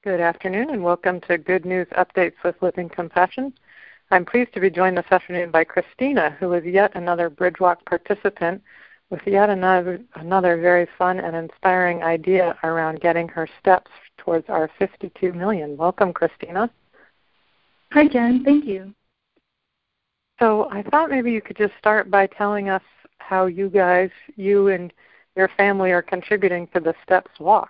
Good afternoon and welcome to Good News Updates with Living Compassion. I'm pleased to be joined this afternoon by Christina, who is yet another Bridgewalk participant with yet another very fun and inspiring idea around getting her steps towards our 52 million. Welcome, Christina. Hi, Jen. Thank you. So I thought maybe you could just start by telling us how you and your family are contributing to the steps walked.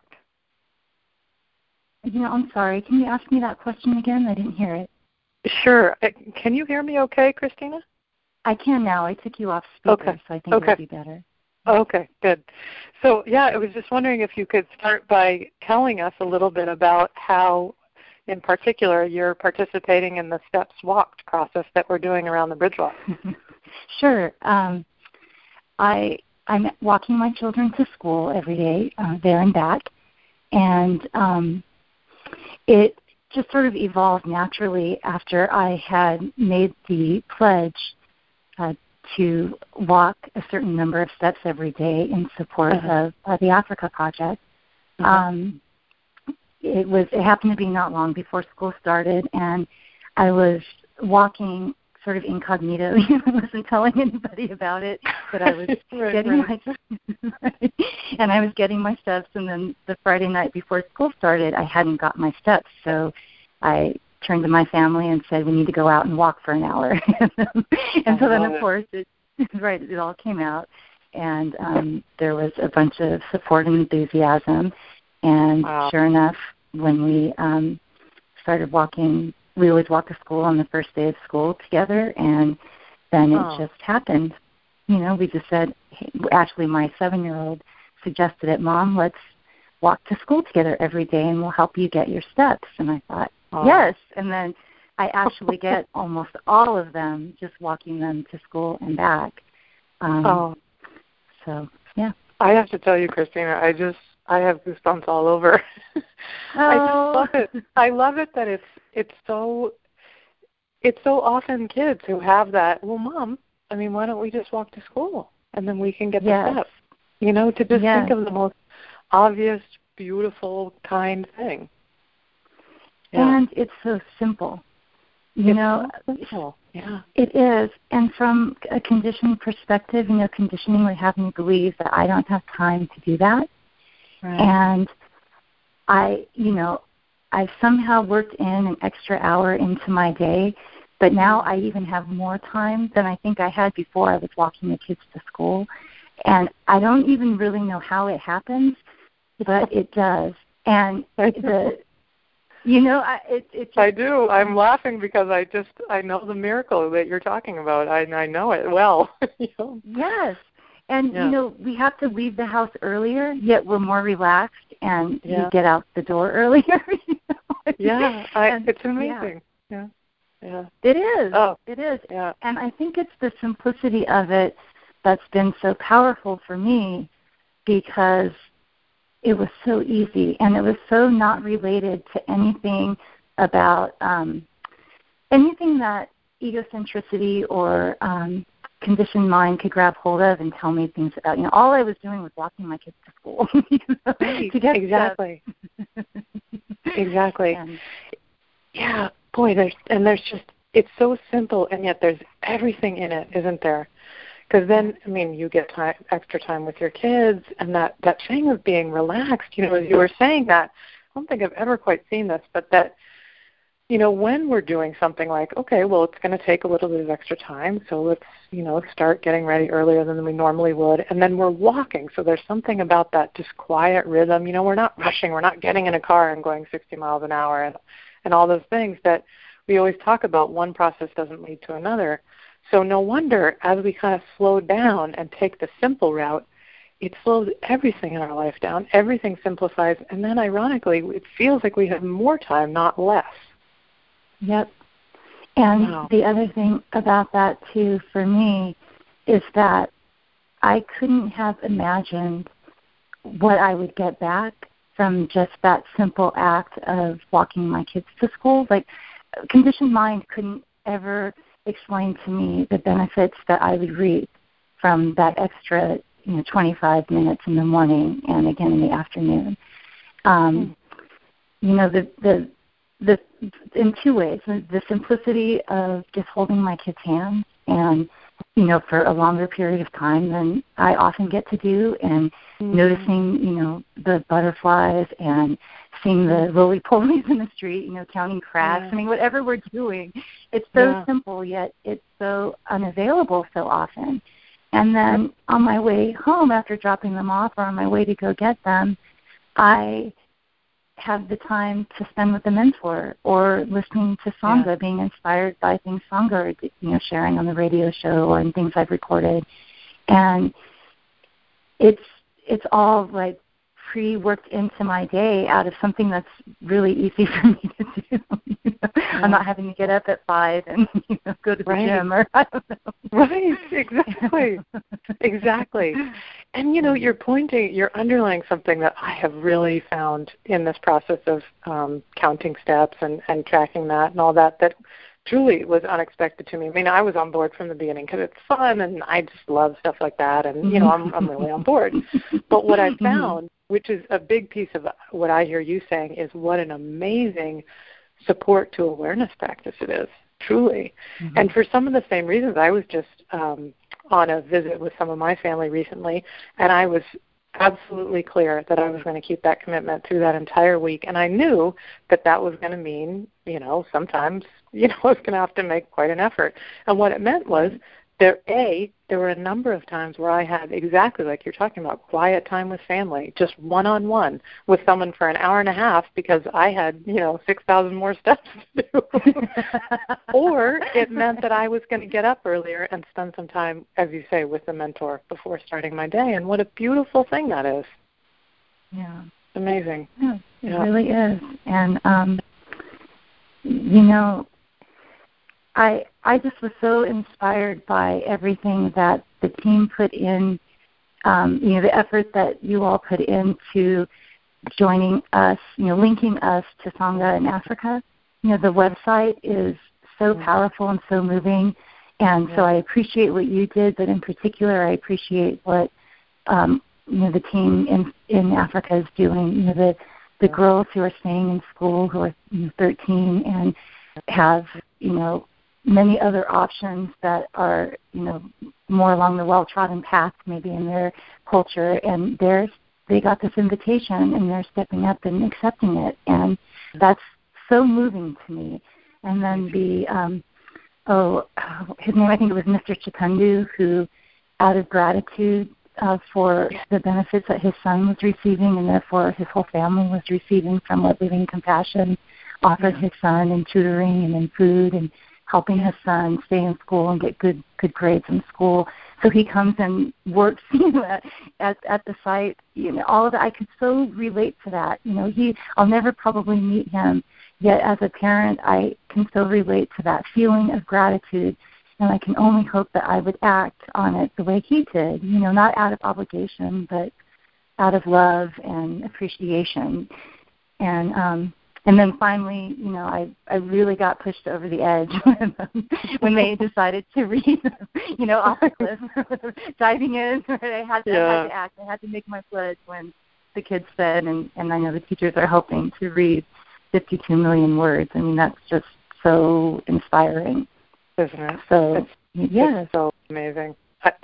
I'm sorry. Can you ask me that question again? I didn't hear it. Sure. Can you hear me okay, Christina? I can now. I took you off speaker, so I think it'll be better. Okay, good. So, I was just wondering if you could start by telling us a little bit about how, in particular, you're participating in the steps walked process that we're doing around the Bridgewalk. Sure. I'm walking my children to school every day, there and back, and it just sort of evolved naturally after I had made the pledge to walk a certain number of steps every day in support of the Africa Project. It happened to be not long before school started, and I was walking sort of incognito. I wasn't telling anybody about it, but I was and I was getting my steps. And then the Friday night before school started, I hadn't got my steps, so I turned to my family and said, "We need to go out and walk for an hour." and so then, of course, it all came out, and there was a bunch of support and enthusiasm. And sure enough, when we started walking, we always walk to school on the first day of school together, and then it just happened. We just said, hey, actually my 7-year-old suggested it, "Mom, let's walk to school together every day and we'll help you get your steps." And I thought, yes. And then I actually get almost all of them just walking them to school and back. So, yeah. I have to tell you, Christina, I have goosebumps all over. I just love it. I love it that it's so often kids who have that, "Well, Mom, why don't we just walk to school and then we can get the steps?" To just think of the most obvious, beautiful, kind thing. Yeah. And it's so simple. So simple. Yeah. It is. And from a conditioning perspective, conditioning would have me believe that I don't have time to do that. Right. And I've somehow worked in an extra hour into my day, but now I even have more time than I think I had before I was walking the kids to school. And I don't even really know how it happens, but it does. And I do. I'm laughing because I know the miracle that you're talking about. I know it well. Yes. And, we have to leave the house earlier, yet we're more relaxed, and we get out the door earlier. It's amazing. Yeah. It is. Oh. It is. Yeah. And I think it's the simplicity of it that's been so powerful for me, because it was so easy, and it was so not related to anything about anything that egocentricity or conditioned mind could grab hold of and tell me things about. All I was doing was walking my kids to school. To get exactly. Exactly. Yeah, boy, there's just, it's so simple, and yet there's everything in it, isn't there? Because then, you get extra time with your kids, and that thing of being relaxed, as you were saying that, I don't think I've ever quite seen this, but that, when we're doing something like, okay, well, it's going to take a little bit of extra time, so let's, start getting ready earlier than we normally would, and then we're walking, so there's something about that just quiet rhythm. We're not rushing, we're not getting in a car and going 60 miles an hour and all those things that we always talk about. One process doesn't lead to another. So no wonder, as we kind of slow down and take the simple route, it slows everything in our life down, everything simplifies, and then ironically, it feels like we have more time, not less. Yep. And the other thing about that, too, for me, is that I couldn't have imagined what I would get back from just that simple act of walking my kids to school. Like, conditioned mind couldn't ever explain to me the benefits that I would reap from that extra 25 minutes in the morning and again in the afternoon. the in two ways, the simplicity of just holding my kids' hands and, for a longer period of time than I often get to do, and noticing, the butterflies and seeing the roly-polies in the street, counting crabs. Yeah. I mean, whatever we're doing, it's so simple, yet it's so unavailable so often. And then on my way home after dropping them off, or on my way to go get them, I have the time to spend with the mentor, or listening to Sangha, being inspired by things Sangha are, sharing on the radio show or in things I've recorded. And it's all like pre-worked into my day out of something that's really easy for me to do. I'm not having to get up at 5 and go to the gym, or I don't know. Right, exactly. Exactly. And you're underlying something that I have really found in this process of counting steps and tracking that and all that truly was unexpected to me. I mean, I was on board from the beginning because it's fun and I just love stuff like that, and I'm really on board. But what I found, which is a big piece of what I hear you saying, is what an amazing support to awareness practice it is, truly. And for some of the same reasons, I was just on a visit with some of my family recently, and I was absolutely clear that I was going to keep that commitment through that entire week. And I knew that was going to mean, sometimes, I was going to have to make quite an effort. And what it meant was there were a number of times where I had, exactly like you're talking about, quiet time with family, just one-on-one with someone for an hour and a half because I had, 6,000 more steps to do. Or it meant that I was going to get up earlier and spend some time, as you say, with the mentor before starting my day. And what a beautiful thing that is. Yeah. It's amazing. Yeah, it really is. And, I just was so inspired by everything that the team put in, the effort that you all put into joining us, linking us to Sangha in Africa. The website is so powerful and so moving, and so I appreciate what you did, but in particular I appreciate what the team in Africa is doing. The girls who are staying in school, who are 13 and have many other options that are more along the well-trodden path maybe in their culture, and they got this invitation and they're stepping up and accepting it, and that's so moving to me. And then his name, I think it was Mr. Chikundu, who out of gratitude for the benefits that his son was receiving, and therefore his whole family was receiving from what Living Compassion offered his son in tutoring and in food and helping his son stay in school and get good grades in school. So he comes and works at the site. All of that, I could so relate to that. I'll never probably meet him, yet as a parent I can so relate to that feeling of gratitude. And I can only hope that I would act on it the way he did, not out of obligation, but out of love and appreciation. And then finally, I really got pushed over the edge when they decided to read, off the cliff, diving in. I had to act. I had to make my pledge when the kids said, and I know the teachers are hoping to read 52 million words. I mean, that's just so inspiring. Isn't it? So, it's so amazing.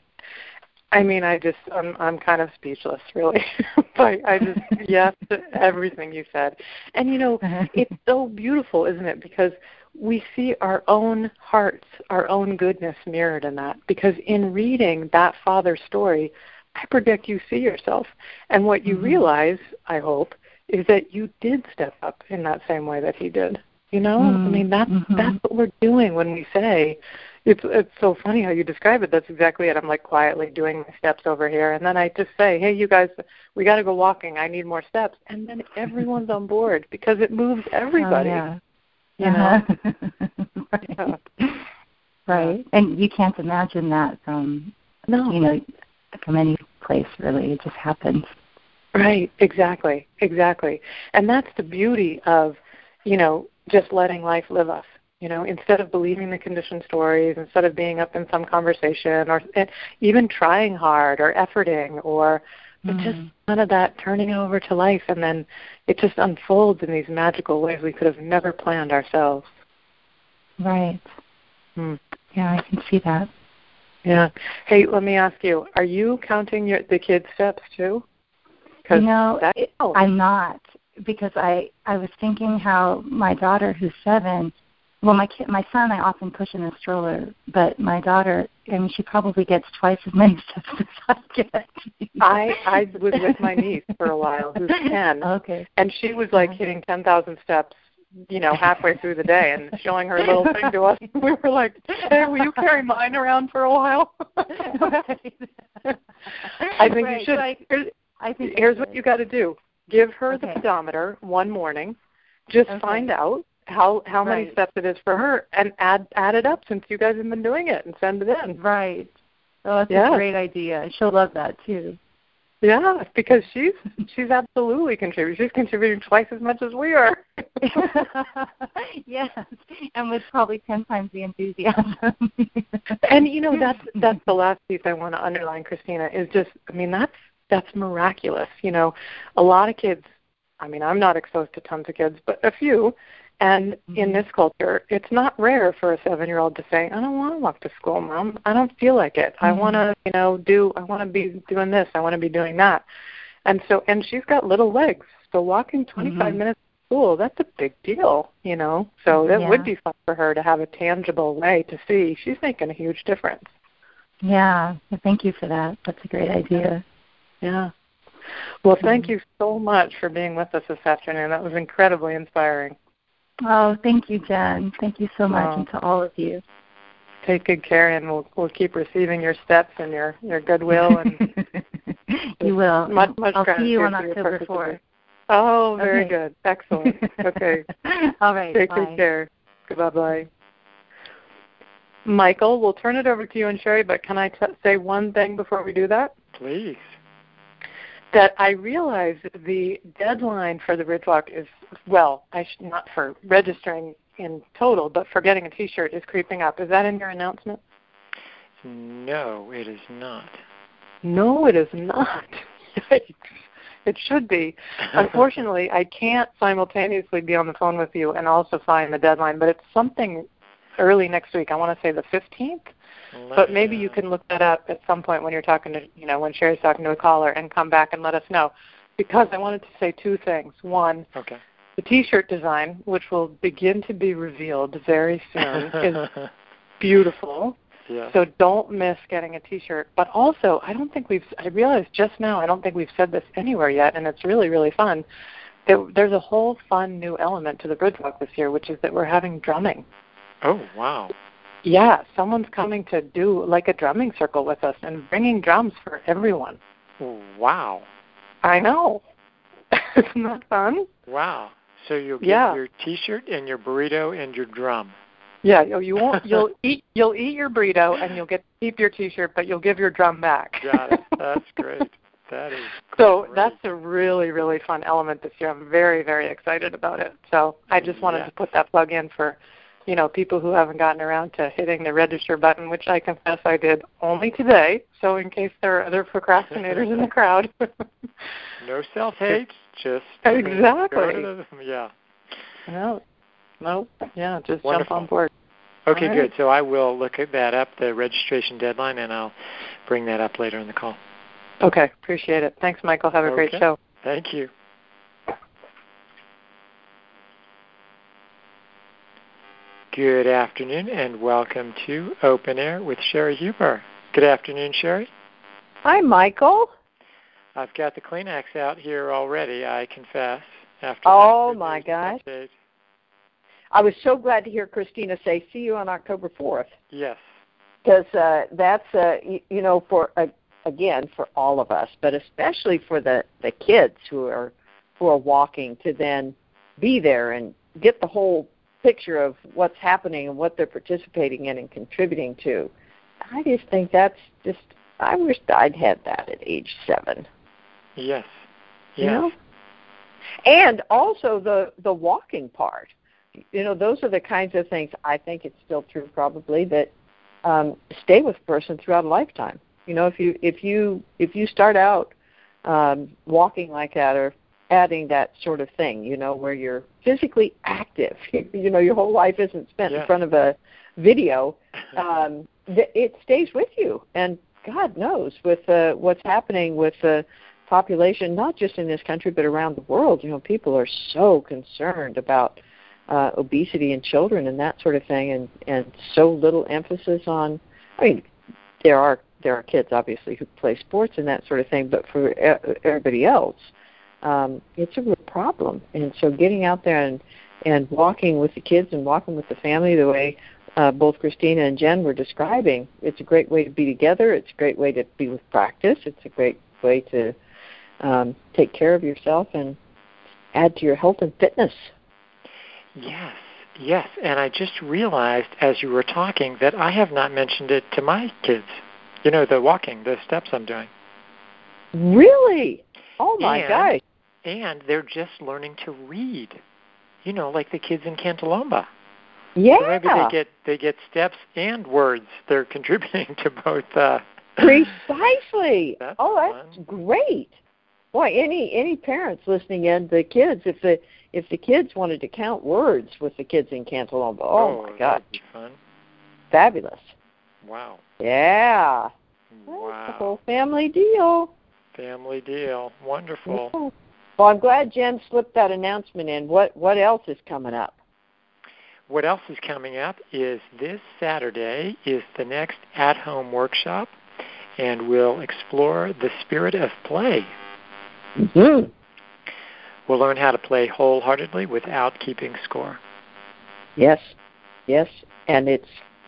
I'm kind of speechless, really. But I just, yes to everything you said. And, it's so beautiful, isn't it? Because we see our own hearts, our own goodness mirrored in that. Because in reading that father's story, I predict you see yourself. And what you realize, I hope, is that you did step up in that same way that he did. I mean, that's what we're doing when we say, it's so funny how you describe it. That's exactly it. I'm like quietly doing my steps over here, and then I just say, hey, you guys, we got to go walking. I need more steps. And then everyone's on board because it moves everybody. Oh, yeah. Right. Right. And you can't imagine that from, from any place, really. It just happens. Right. Exactly. And that's the beauty of, just letting life live us. Instead of believing the conditioned stories, instead of being up in some conversation or even trying hard or efforting or It's just none of that turning over to life, and then it just unfolds in these magical ways we could have never planned ourselves. Right. Yeah, I can see that. Yeah. Hey, let me ask you, are you counting the kids' steps too? No, I'm not, because I was thinking how my daughter, who's 7, well, my son I often push in a stroller, but my daughter, I mean, she probably gets twice as many steps as I get. I was with my niece for a while, who's 10, okay, and she was like hitting 10,000 steps, halfway through the day, and showing her little thing to us. We were like, "Hey, will you carry mine around for a while?" I think you should. Here's what you got to do: give her the pedometer one morning. Just find out how many steps it is for her, and add it up, since you guys have been doing it, and send it in. Right. Oh, that's a great idea. She'll love that too. Yeah, because she's absolutely contributing. She's contributing twice as much as we are. Yes, and with probably 10 times the enthusiasm. And that's the last piece I want to underline, Christina, is just, that's miraculous. A lot of kids, I'm not exposed to tons of kids, but a few. And in this culture, it's not rare for a 7-year-old to say, "I don't want to walk to school, Mom. I don't feel like it. I want to, I want to be doing this. I want to be doing that." And she's got little legs, so walking 25 minutes to school, that's a big deal, So that would be fun for her to have a tangible way to see she's making a huge difference. Yeah, well, thank you for that. That's a great idea. Yeah. Well, thank you so much for being with us this afternoon. That was incredibly inspiring. Oh, thank you, Jen. Thank you so much, and to all of you. Take good care, and we'll keep receiving your steps and your goodwill. And you will. Much I'll see you on October 4th. Oh, very good. Excellent. Okay. All right. Take good care. Bye-bye. Michael, we'll turn it over to you and Sherry, but can I say one thing before we do that? Please. That I realize the deadline for the Bridge Walk is, not for registering in total, but for getting a T-shirt is creeping up. Is that in your announcement? No, it is not. No, it is not. Yikes. It should be. Unfortunately, I can't simultaneously be on the phone with you and also find the deadline, but it's something early next week. I want to say the 15th. But maybe you can look that up at some point when you're talking to, when Sherry's talking to a caller, and come back and let us know. Because I wanted to say two things. One, the T-shirt design, which will begin to be revealed very soon, is beautiful. Yeah. So don't miss getting a T-shirt. But also, I realized just now, I don't think we've said this anywhere yet, and it's really, really fun. There's a whole fun new element to the Bridge Walk this year, which is that we're having drumming. Oh, wow. Yeah, someone's coming to do like a drumming circle with us and bringing drums for everyone. Wow. I know. Isn't that fun? Wow. So you'll get your T-shirt and your burrito and your drum. Yeah, you won't. You'll eat your burrito and you'll get to keep your T-shirt, but you'll give your drum back. Got it. That's great. That is so great. That's a really, really fun element this year. I'm very, very excited about it. So I just wanted to put that plug in for people who haven't gotten around to hitting the register button, which I confess I did only today. So in case there are other procrastinators in the crowd. No self-hate, just exactly. Yeah. No, yeah, just Wonderful. Jump on board. Okay, right. Good. So I will look at that up, the registration deadline, and I'll bring that up later in the call. Okay, appreciate it. Thanks, Michael. Have a great show. Thank you. Good afternoon, and welcome to Open Air with Sherry Huber. Good afternoon, Sherry. Hi, Michael. I've got the Kleenex out here already, I confess. Oh, my gosh. Update. I was so glad to hear Christina say, see you on October 4th. Yes. Because that's, for all of us, but especially for the kids who are walking, to then be there and get the whole picture of what's happening and what they're participating in and contributing to. I just think that's just, I wish I'd had that at age 7. Yes. You know? And also the walking part. Those are the kinds of things, I think it's still true probably, that stay with a person throughout a lifetime. If you start out walking like that or adding that sort of thing, where you're physically active. Your whole life isn't spent in front of a video. It stays with you. And God knows with what's happening with the population, not just in this country but around the world, people are so concerned about obesity in children and that sort of thing, and so little emphasis on, there are kids obviously who play sports and that sort of thing, but for everybody else, it's a real problem. And so getting out there and walking with the kids and walking with the family the way both Christina and Jen were describing, it's a great way to be together. It's a great way to be with practice. It's a great way to take care of yourself and add to your health and fitness. Yes. And I just realized as you were talking that I have not mentioned it to my kids. The walking, the steps I'm doing. Really? Oh, my gosh. And they're just learning to read, like the kids in Cantalomba. Yeah. So maybe they get steps and words. They're contributing to both. Precisely. That's fun. Great. Boy, any parents listening in, the kids, if the kids wanted to count words with the kids in Cantalomba, oh my God. That'd be fun. Fabulous. Wow. Yeah. Wow. That's the whole family deal. Wonderful. Yeah. Well, I'm glad Jen slipped that announcement in. What else is coming up? What else is coming up is this Saturday is the next at-home workshop, and we'll explore the spirit of play. Mm-hmm. We'll learn how to play wholeheartedly without keeping score. Yes, and it's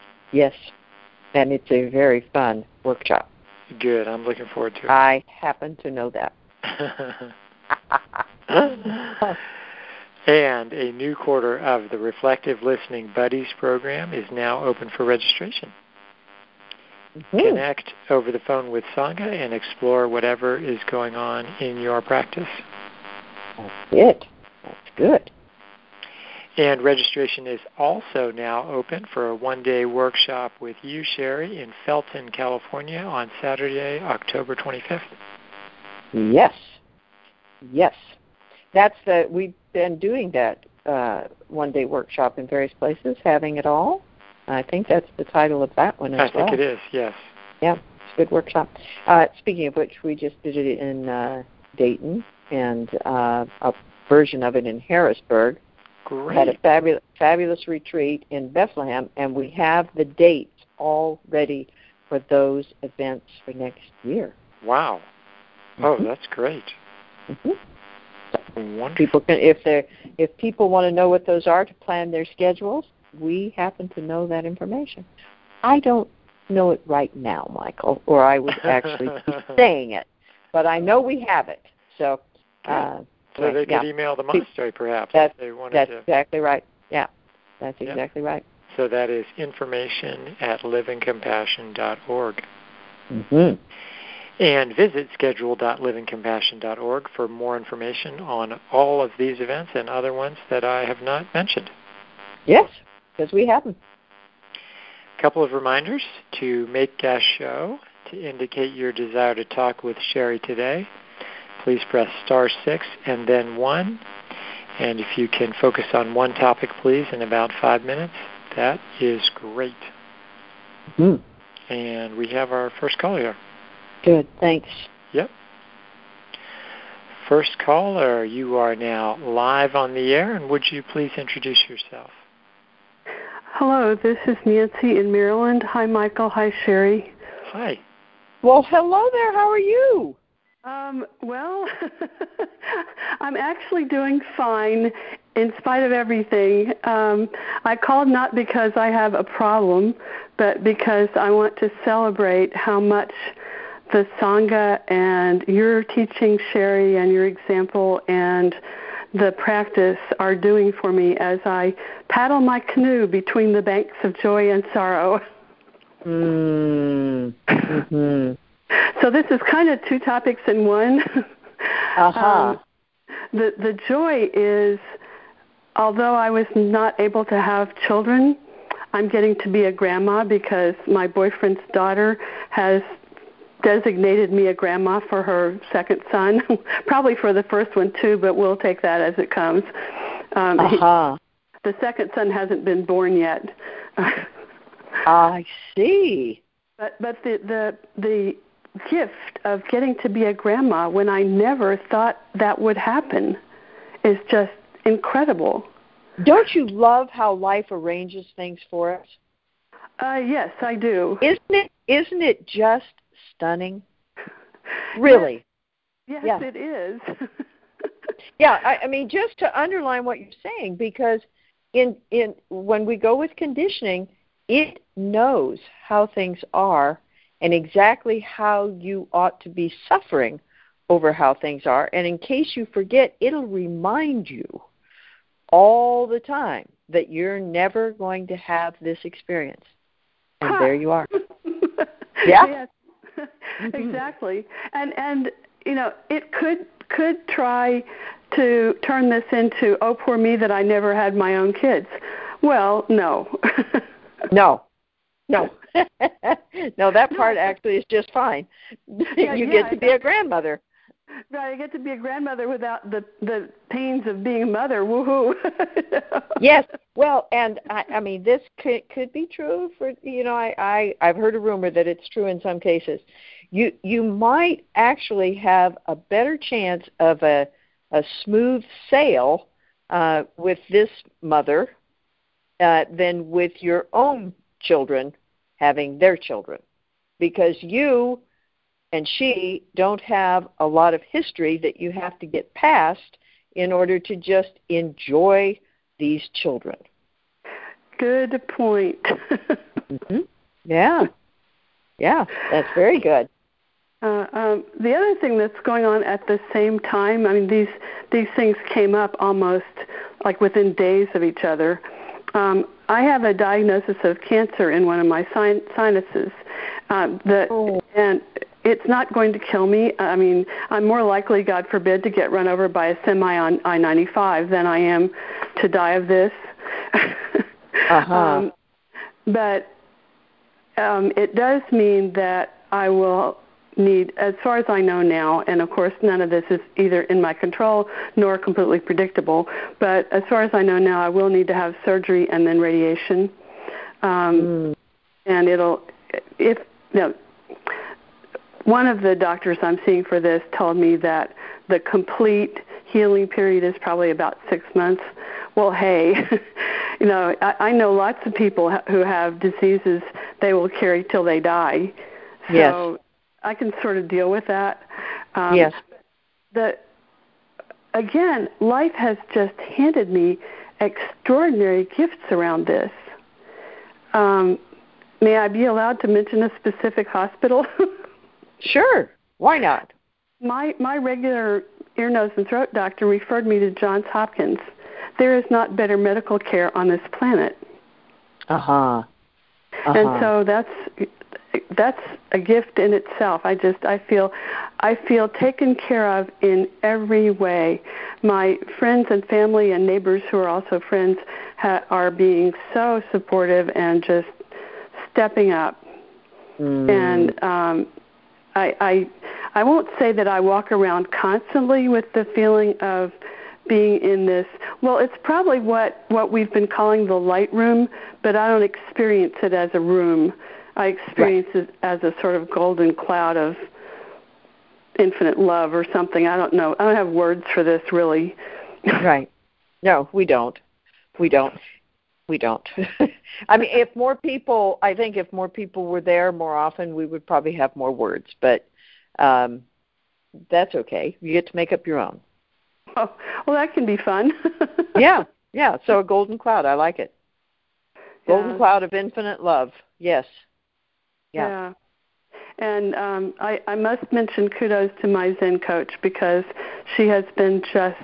a very fun workshop. Good. I'm looking forward to it. I happen to know that. And a new quarter of the Reflective Listening Buddies program is now open for registration. Mm-hmm. Connect over the phone with Sangha and explore whatever is going on in your practice. That's it. That's good. And registration is also now open for a one-day workshop with you, Sherry, in Felton, California on Saturday, October 25th. Yes. We've been doing that one-day workshop in various places, having it all. I think that's the title of that one as well. I think it is, yes. Yeah, it's a good workshop. Speaking of which, we just did it in Dayton and a version of it in Harrisburg. Great. Had a fabulous retreat in Bethlehem, and we have the dates all ready for those events for next year. Wow. Oh, that's great. Mm-hmm. Wonderful. People can, if people want to know what those are to plan their schedules, we happen to know that information. I don't know it right now, Michael, or I would actually be saying it, but I know we have it. So, so they could email the monastery, perhaps, if they wanted that's to. Exactly right. Yeah, that's exactly right. So that is information at livingcompassion.org. Mm-hmm. And visit schedule.livingcompassion.org for more information on all of these events and other ones that I have not mentioned. Yes, because we haven't. A couple of reminders to make guest show. To indicate your desire to talk with Sherry today, please press *6 and then 1. And if you can focus on one topic, please, in about 5 minutes, that is great. Mm-hmm. And we have our first caller here. Good, thanks. Yep. First caller, you are now live on the air, and would you please introduce yourself? Hello, this is Nancy in Maryland. Hi, Michael. Hi, Sherry. Hi. Well, hello there. How are you? Well, I'm actually doing fine in spite of everything. I called not because I have a problem, but because I want to celebrate how much the Sangha and your teaching, Sherry, and your example and the practice are doing for me as I paddle my canoe between the banks of joy and sorrow. Mm-hmm. So this is kind of two topics in one. Uh-huh. The joy is, although I was not able to have children, I'm getting to be a grandma because my boyfriend's daughter has designated me a grandma for her second son, probably for the first one too, but we'll take that as it comes. The second son hasn't been born yet. I see. But the gift of getting to be a grandma when I never thought that would happen is just incredible. Don't you love how life arranges things for us? Yes, I do. Isn't it just stunning? Really? Yes, it is. Yeah, I mean, just to underline what you're saying, because in when we go with conditioning, it knows how things are and exactly how you ought to be suffering over how things are. And in case you forget, it'll remind you all the time that you're never going to have this experience. And there you are. Yeah. Yes. Exactly. And you know, it could try to turn this into, oh, poor me that I never had my own kids. Well, no. No, that part actually is just fine. You get to be a grandmother. Right, I get to be a grandmother without the pains of being a mother. Woohoo! Yes, well, and I mean, this could be true for, you know, I've heard a rumor that it's true in some cases. You might actually have a better chance of a smooth sail with this mother than with your own children having their children, because you and she don't have a lot of history that you have to get past in order to just enjoy these children. Good point. Mm-hmm. Yeah, that's very good. The other thing that's going on at the same time, I mean, these things came up almost like within days of each other. I have a diagnosis of cancer in one of my sinuses, and it's not going to kill me. I mean, I'm more likely, God forbid, to get run over by a semi on I-95 than I am to die of this. But it does mean that I will need, as far as I know now, and of course none of this is either in my control nor completely predictable, but as far as I know now, I will need to have surgery and then radiation. And one of the doctors I'm seeing for this told me that the complete healing period is probably about 6 months. Well, hey, you know, I know lots of people who have diseases they will carry till they die. So yes. I can sort of deal with that. Yes. Again, life has just handed me extraordinary gifts around this. May I be allowed to mention a specific hospital? Sure. Why not? My regular ear, nose, and throat doctor referred me to Johns Hopkins. There is not better medical care on this planet. And so that's a gift in itself. I feel taken care of in every way. My friends and family and neighbors who are also friends are being so supportive and just stepping up. And I won't say that I walk around constantly with the feeling of being in this. Well, it's probably what we've been calling the light room, but I don't experience it as a room. I experience it as a sort of golden cloud of infinite love or something. I don't know. I don't have words for this, really. Right. No, we don't. I mean, if more people were there more often, we would probably have more words. But that's okay. You get to make up your own. Oh, well, that can be fun. Yeah. So a golden cloud, I like it. Golden cloud of infinite love. Yes. Yeah. And I must mention kudos to my Zen coach, because she has been just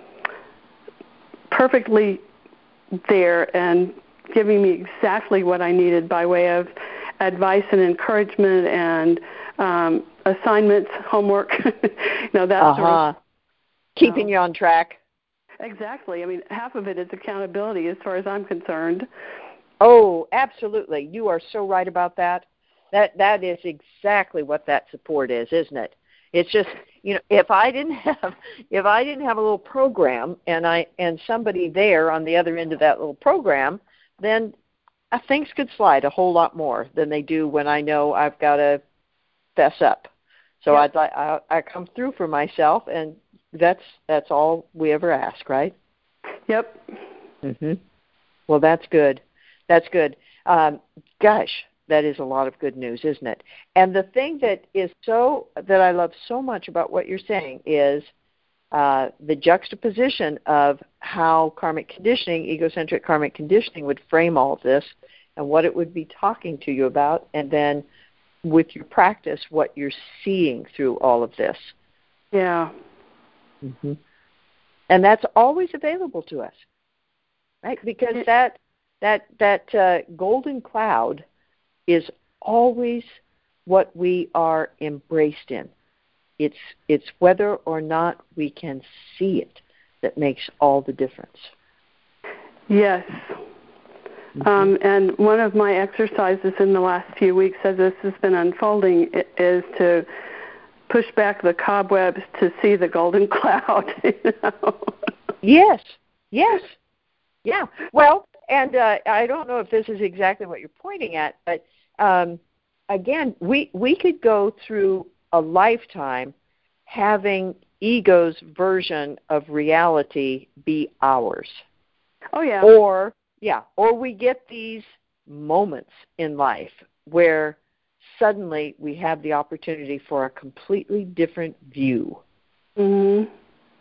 perfectly there and giving me exactly what I needed by way of advice and encouragement and assignments, homework, that sort of. Keeping you on track. Exactly. I mean, half of it is accountability as far as I'm concerned. Oh, absolutely. You are so right about that. That is exactly what that support is, isn't it? It's just, if I didn't have a little program and somebody there on the other end of that little program, then things could slide a whole lot more than they do when I know I've got to fess up. So Yep. I come through for myself, and that's all we ever ask, right? Yep. Mhm. Well, that's good. That's good. Gosh, that is a lot of good news, isn't it? And the thing that I love so much about what you're saying is the juxtaposition of how karmic conditioning, egocentric karmic conditioning, would frame all of this and what it would be talking to you about, and then with your practice, what you're seeing through all of this. Yeah. Mm-hmm. And that's always available to us, right? Because that golden cloud is always what we are embraced in. It's whether or not we can see it that makes all the difference. Yes. Mm-hmm. And one of my exercises in the last few weeks as this has been unfolding is to push back the cobwebs to see the golden cloud. Yes. Yeah. Well, and I don't know if this is exactly what you're pointing at, but again, we could go through a lifetime having ego's version of reality be ours. Oh, yeah. Or we get these moments in life where suddenly we have the opportunity for a completely different view. Mm-hmm.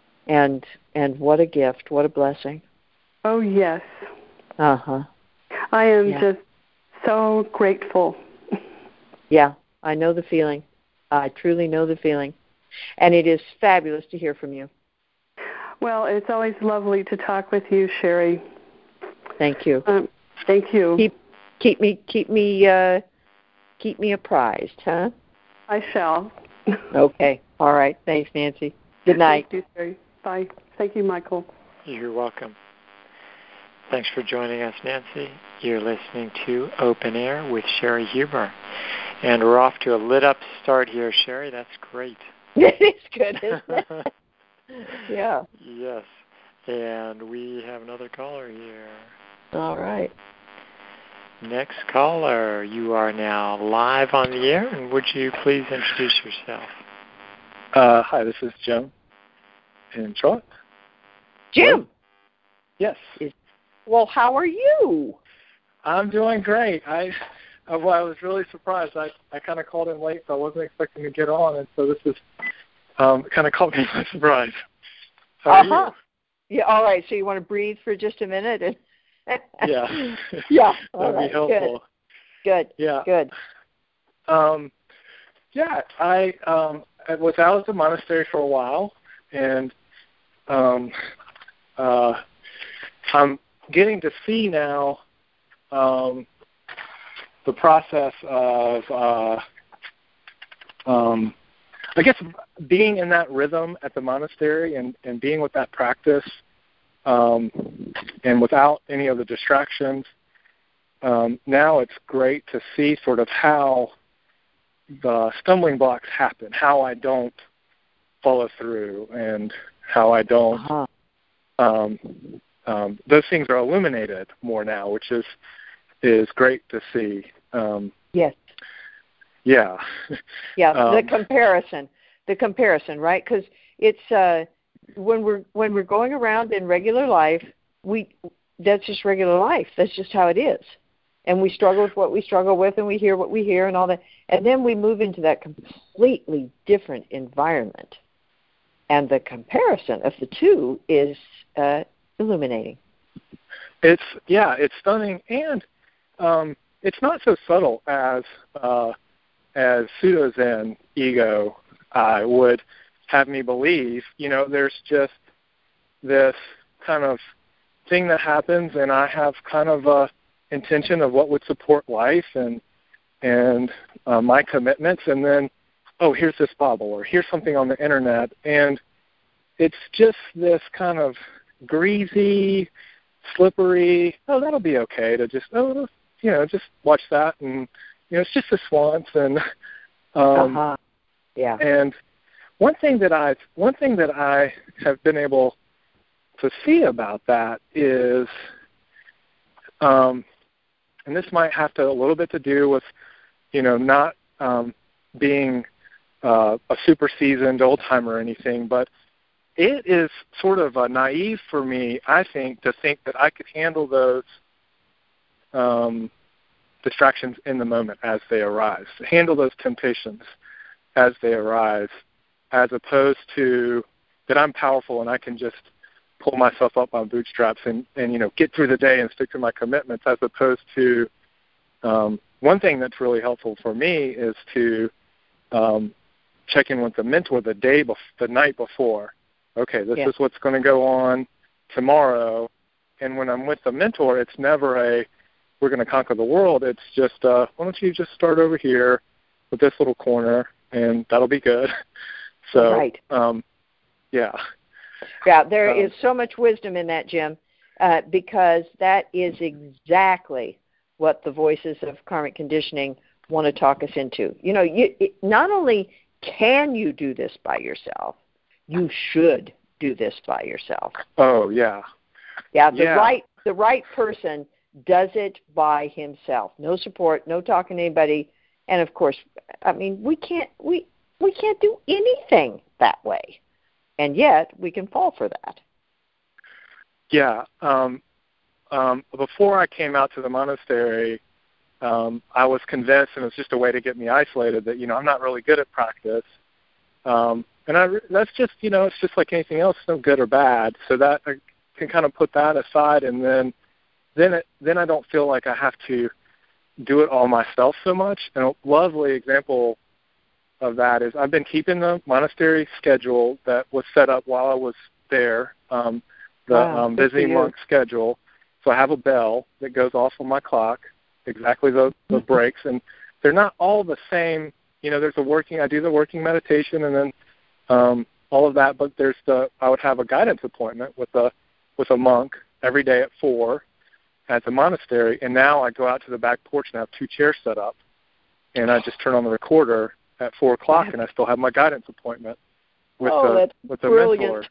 And what a gift, what a blessing. Oh, yes. Uh-huh. I am just so grateful. Yeah, I know the feeling. I truly know the feeling. And it is fabulous to hear from you. Well, it's always lovely to talk with you, Sherry. Thank you. Thank you. Keep me apprised, huh? I shall. Okay. All right. Thanks, Nancy. Good night. Thank you, Sherry. Bye. Thank you, Michael. You're welcome. Thanks for joining us, Nancy. You're listening to Open Air with Sherry Huber. And we're off to a lit-up start here, Sherry. That's great. It is good, isn't it? Yeah. Yes. And we have another caller here. All right. Next caller, you are now live on the air, and would you please introduce yourself? Hi, this is Jim in Charlotte. Jim? Hello? Yes. Well, how are you? I'm doing great. I was really surprised. I kind of called in late, so I wasn't expecting to get on, and so this is kind of caught me by surprise. How are you? Yeah, all right. So you want to breathe for just a minute? Yeah. Yeah. That'd be helpful. Good. Yeah. Good. Yeah, I was out at the monastery for a while, and I'm getting to see now the process of, I guess, being in that rhythm at the monastery and being with that practice and without any of the distractions. Now it's great to see sort of how the stumbling blocks happen, how I don't follow through and how I don't. Those things are illuminated more now, which is great to see. Yes. Yeah. Yeah. The comparison, right? Because it's when we're going around in regular life, that's just regular life. That's just how it is. And we struggle with what we struggle with, and we hear what we hear, and all that. And then we move into that completely different environment. And the comparison of the two is illuminating. It's stunning, and it's not so subtle as pseudo-Zen ego would have me believe. There's just this kind of thing that happens, and I have kind of a intention of what would support life and my commitments, and then, here's this bauble, or here's something on the internet, and it's just this kind of greasy, slippery, that'll be okay to just, just watch that and it's just this once, and yeah. And one thing that I have been able to see about that is, and this might have a little bit to do with, not being a super seasoned old timer or anything, but it is sort of naive for me, I think, to think that I could handle those distractions in the moment as they arise, handle those temptations as they arise, as opposed to that I'm powerful and I can just pull myself up on bootstraps and get through the day and stick to my commitments, as opposed to one thing that's really helpful for me is to check in with the mentor the night before. Okay, this is what's going to go on tomorrow. And when I'm with the mentor, it's never we're going to conquer the world. It's just, why don't you just start over here with this little corner, and that'll be good. So, right. Yeah. Yeah, there is so much wisdom in that, Jim, because that is exactly what the voices of karmic conditioning want to talk us into. Not only can you do this by yourself, you should do this by yourself. Oh, yeah. Yeah, the right person does it by himself. No support, no talking to anybody. And of course, we can't do anything that way. And yet we can fall for that. Yeah. Before I came out to the monastery, I was convinced, and it was just a way to get me isolated, that I'm not really good at practice. That's just it's just like anything else, no good or bad. So that I can kind of put that aside, and then I don't feel like I have to do it all myself so much. And a lovely example of that is I've been keeping the monastery schedule that was set up while I was there, the Busy Monk schedule. So I have a bell that goes off on my clock, exactly the breaks, and they're not all the same. There's I do the working meditation, and then all of that. But I would have a guidance appointment with a monk every day at 4 at the monastery, and now I go out to the back porch and have 2 chairs set up, and I just turn on the recorder at 4 o'clock, and I still have my guidance appointment with the mentor.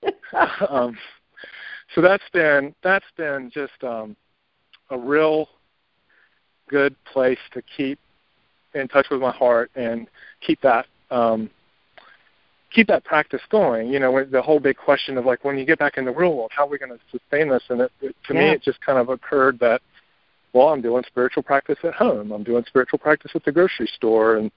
So that's been just a real good place to keep in touch with my heart and keep that practice going. The whole big question of like, when you get back in the real world, how are we going to sustain this? And to me, it just kind of occurred that, well, I'm doing spiritual practice at home. I'm doing spiritual practice at the grocery store, and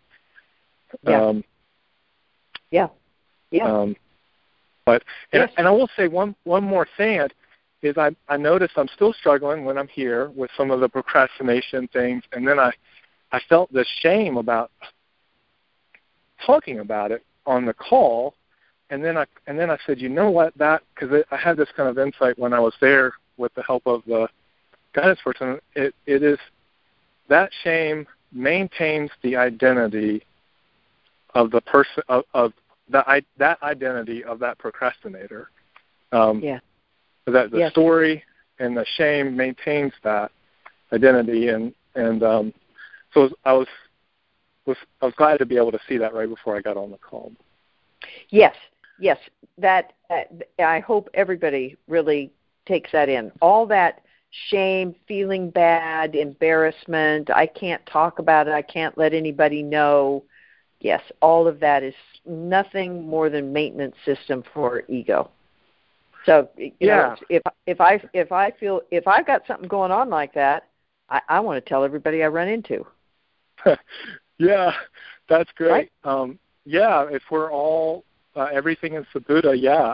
But I will say one more thing is I noticed I'm still struggling when I'm here with some of the procrastination things, and then I felt this shame about talking about it on the call, and then I said, what, because I had this kind of insight when I was there with the help of the guidance person. It is that shame maintains the identity of the person of that identity of that procrastinator. That the story and the shame maintains that identity, and so I was glad to be able to see that right before I got on the call. Yes. That I hope everybody really takes that in. All that shame, feeling bad, embarrassment. I can't talk about it. I can't let anybody know. Yes, all of that is nothing more than maintenance system for ego. So if I've got something going on like that, I want to tell everybody I run into. Yeah, that's great. Right? If we're all everything is the Buddha,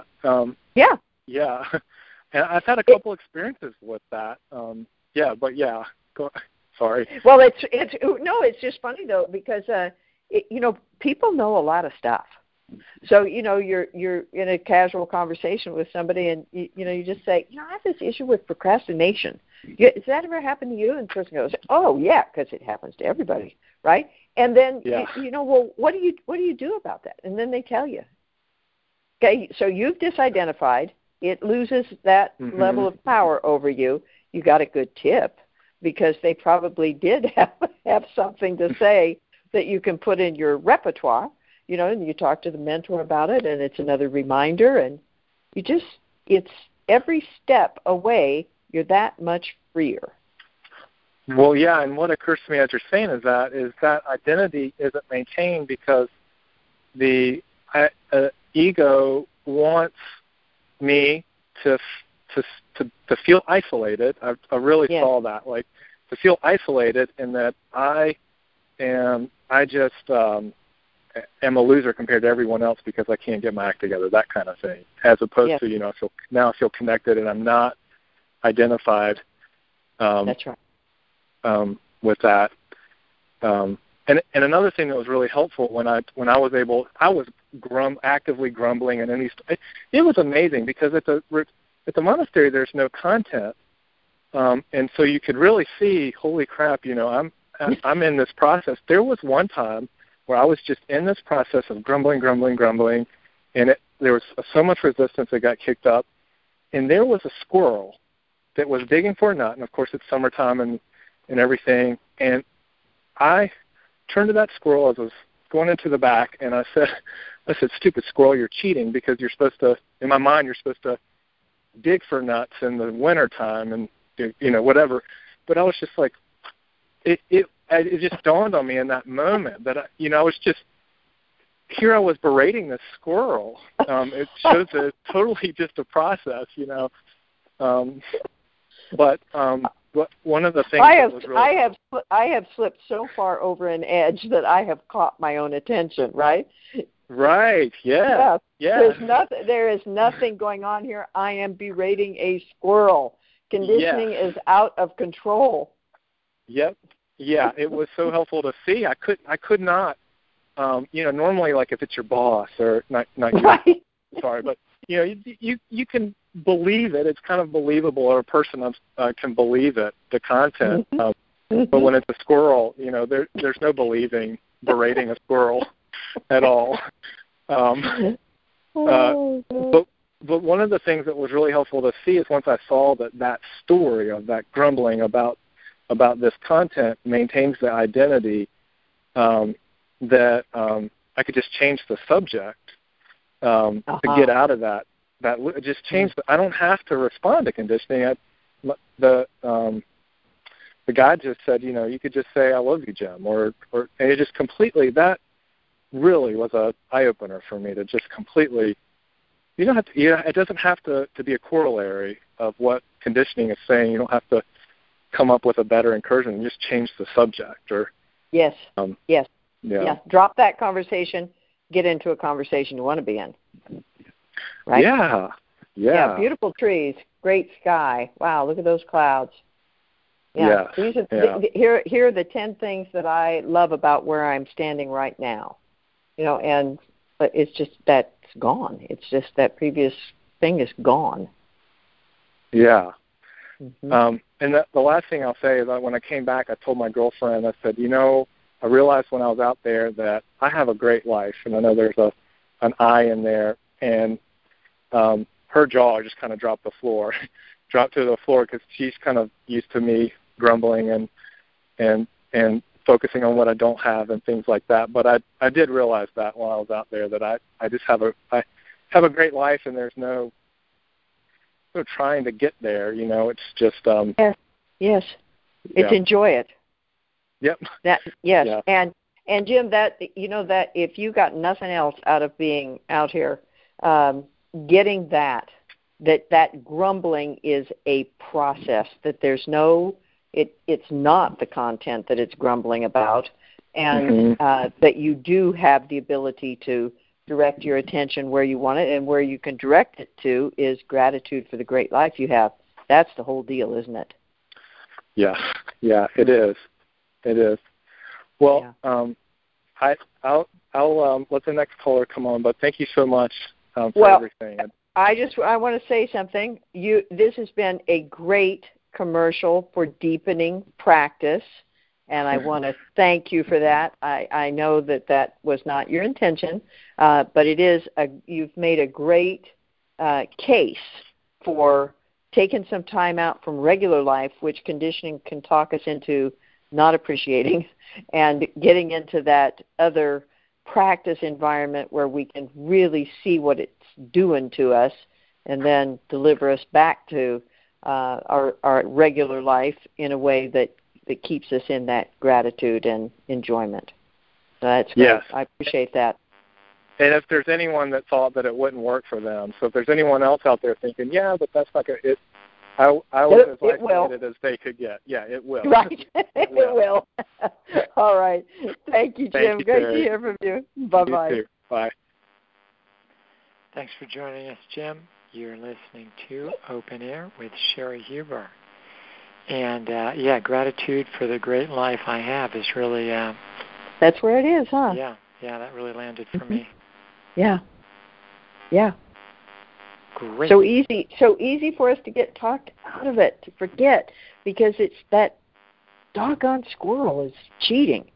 and I've had a couple experiences with that. Sorry. Well, it's just funny though, because people know a lot of stuff. So you're in a casual conversation with somebody, and you just say, I have this issue with procrastination. Has that ever happened to you? And the person goes, oh yeah, because it happens to everybody, right? And then well, what do you do about that? And then they tell you. Okay, so you've disidentified. It loses that level of power over you. You got a good tip, because they probably did have something to say that you can put in your repertoire, and you talk to the mentor about it, and it's another reminder, and it's every step away, you're that much freer. Well, yeah, and what occurs to me as you're saying is that identity isn't maintained because the ego wants me to feel isolated. I really saw that, like to feel isolated, in that I just am a loser compared to everyone else because I can't get my act together. That kind of thing, as opposed to I feel connected and I'm not identified. That's right. With that, and another thing that was really helpful when I was actively grumbling, and it was amazing because at the monastery there's no content, and so you could really see, holy crap, I'm in this process. There was one time where I was just in this process of grumbling, and there was so much resistance that got kicked up, and there was a squirrel that was digging for a nut, and of course it's summertime and everything, and I turned to that squirrel as I was going into the back, and I said, stupid squirrel, you're cheating because you're supposed to, in my mind, you're supposed to dig for nuts in the wintertime and, whatever. But I was just like, it just dawned on me in that moment that, I was just, here I was berating this squirrel. It shows that it's totally just a process, But one of the things I have slipped so far over an edge that I have caught my own attention, right? Right. Yeah. Yeah. There is nothing going on here. I am berating a squirrel. Conditioning is out of control. Yep. Yeah. It was so helpful to see. I could not. Normally, like if it's your boss or not right. Sorry, but you can believe it. It's kind of believable, or a person can believe it, the content. But when it's a squirrel, there's no berating a squirrel at all. But one of the things that was really helpful to see is once I saw that story of that grumbling about this content maintains the identity, that I could just change the subject. To get out of that just change. I don't have to respond to conditioning. The guy just said, you could just say, "I love you, Jim," or and it just completely. That really was a eye opener for me to just completely. You don't have to. It doesn't have to be a corollary of what conditioning is saying. You don't have to come up with a better encouragement. Just change the subject. Or yes, yes, yeah. Drop that conversation. Get into a conversation you want to be in. Right? Yeah. Beautiful trees, great sky. Wow, look at those clouds. Yeah. These are here are the 10 things that I love about where I'm standing right now. But it's just that's gone. It's just that previous thing is gone. Yeah. Mm-hmm. And the last thing I'll say is that when I came back, I told my girlfriend, I said, I realized when I was out there that I have a great life, and I know there's an I in there, and her jaw just kind of dropped to the floor because she's kind of used to me grumbling and focusing on what I don't have and things like that. But I did realize that while I was out there that I just have a great life, and there's no trying to get there. It's just yes. It's enjoy it. Yep. Yes. Yeah. And Jim, that that if you got nothing else out of being out here, getting that grumbling is a process. That there's it's not the content that it's grumbling about, and that you do have the ability to direct your attention where you want it, and where you can direct it to is gratitude for the great life you have. That's the whole deal, isn't it? Yeah, it is. It is. Well, I'll let the next caller come on, but thank you so much for everything. I want to say something. This has been a great commercial for deepening practice, and I want to thank you for that. I know that was not your intention, but it is. You've made a great case for taking some time out from regular life, which conditioning can talk us into not appreciating, and getting into that other practice environment where we can really see what it's doing to us and then deliver us back to our regular life in a way that keeps us in that gratitude and enjoyment. So that's great. Yes. I appreciate that. And if there's anyone that thought that it wouldn't work for them, so if there's anyone else out there thinking, yeah, but that's not going to, I was as isolated as they could get. Yeah, it will. Right. It will. All right. Thank you, Jim. Thank you, Great Terry. to hear from you. Bye-bye. You too. Bye. Thanks for joining us, Jim. You're listening to Open Air with Sherry Huber. And, gratitude for the great life I have is really... That's where it is, huh? Yeah, that really landed for me. Yeah. Great. So easy for us to get talked out of it, to forget, because it's that doggone squirrel is cheating.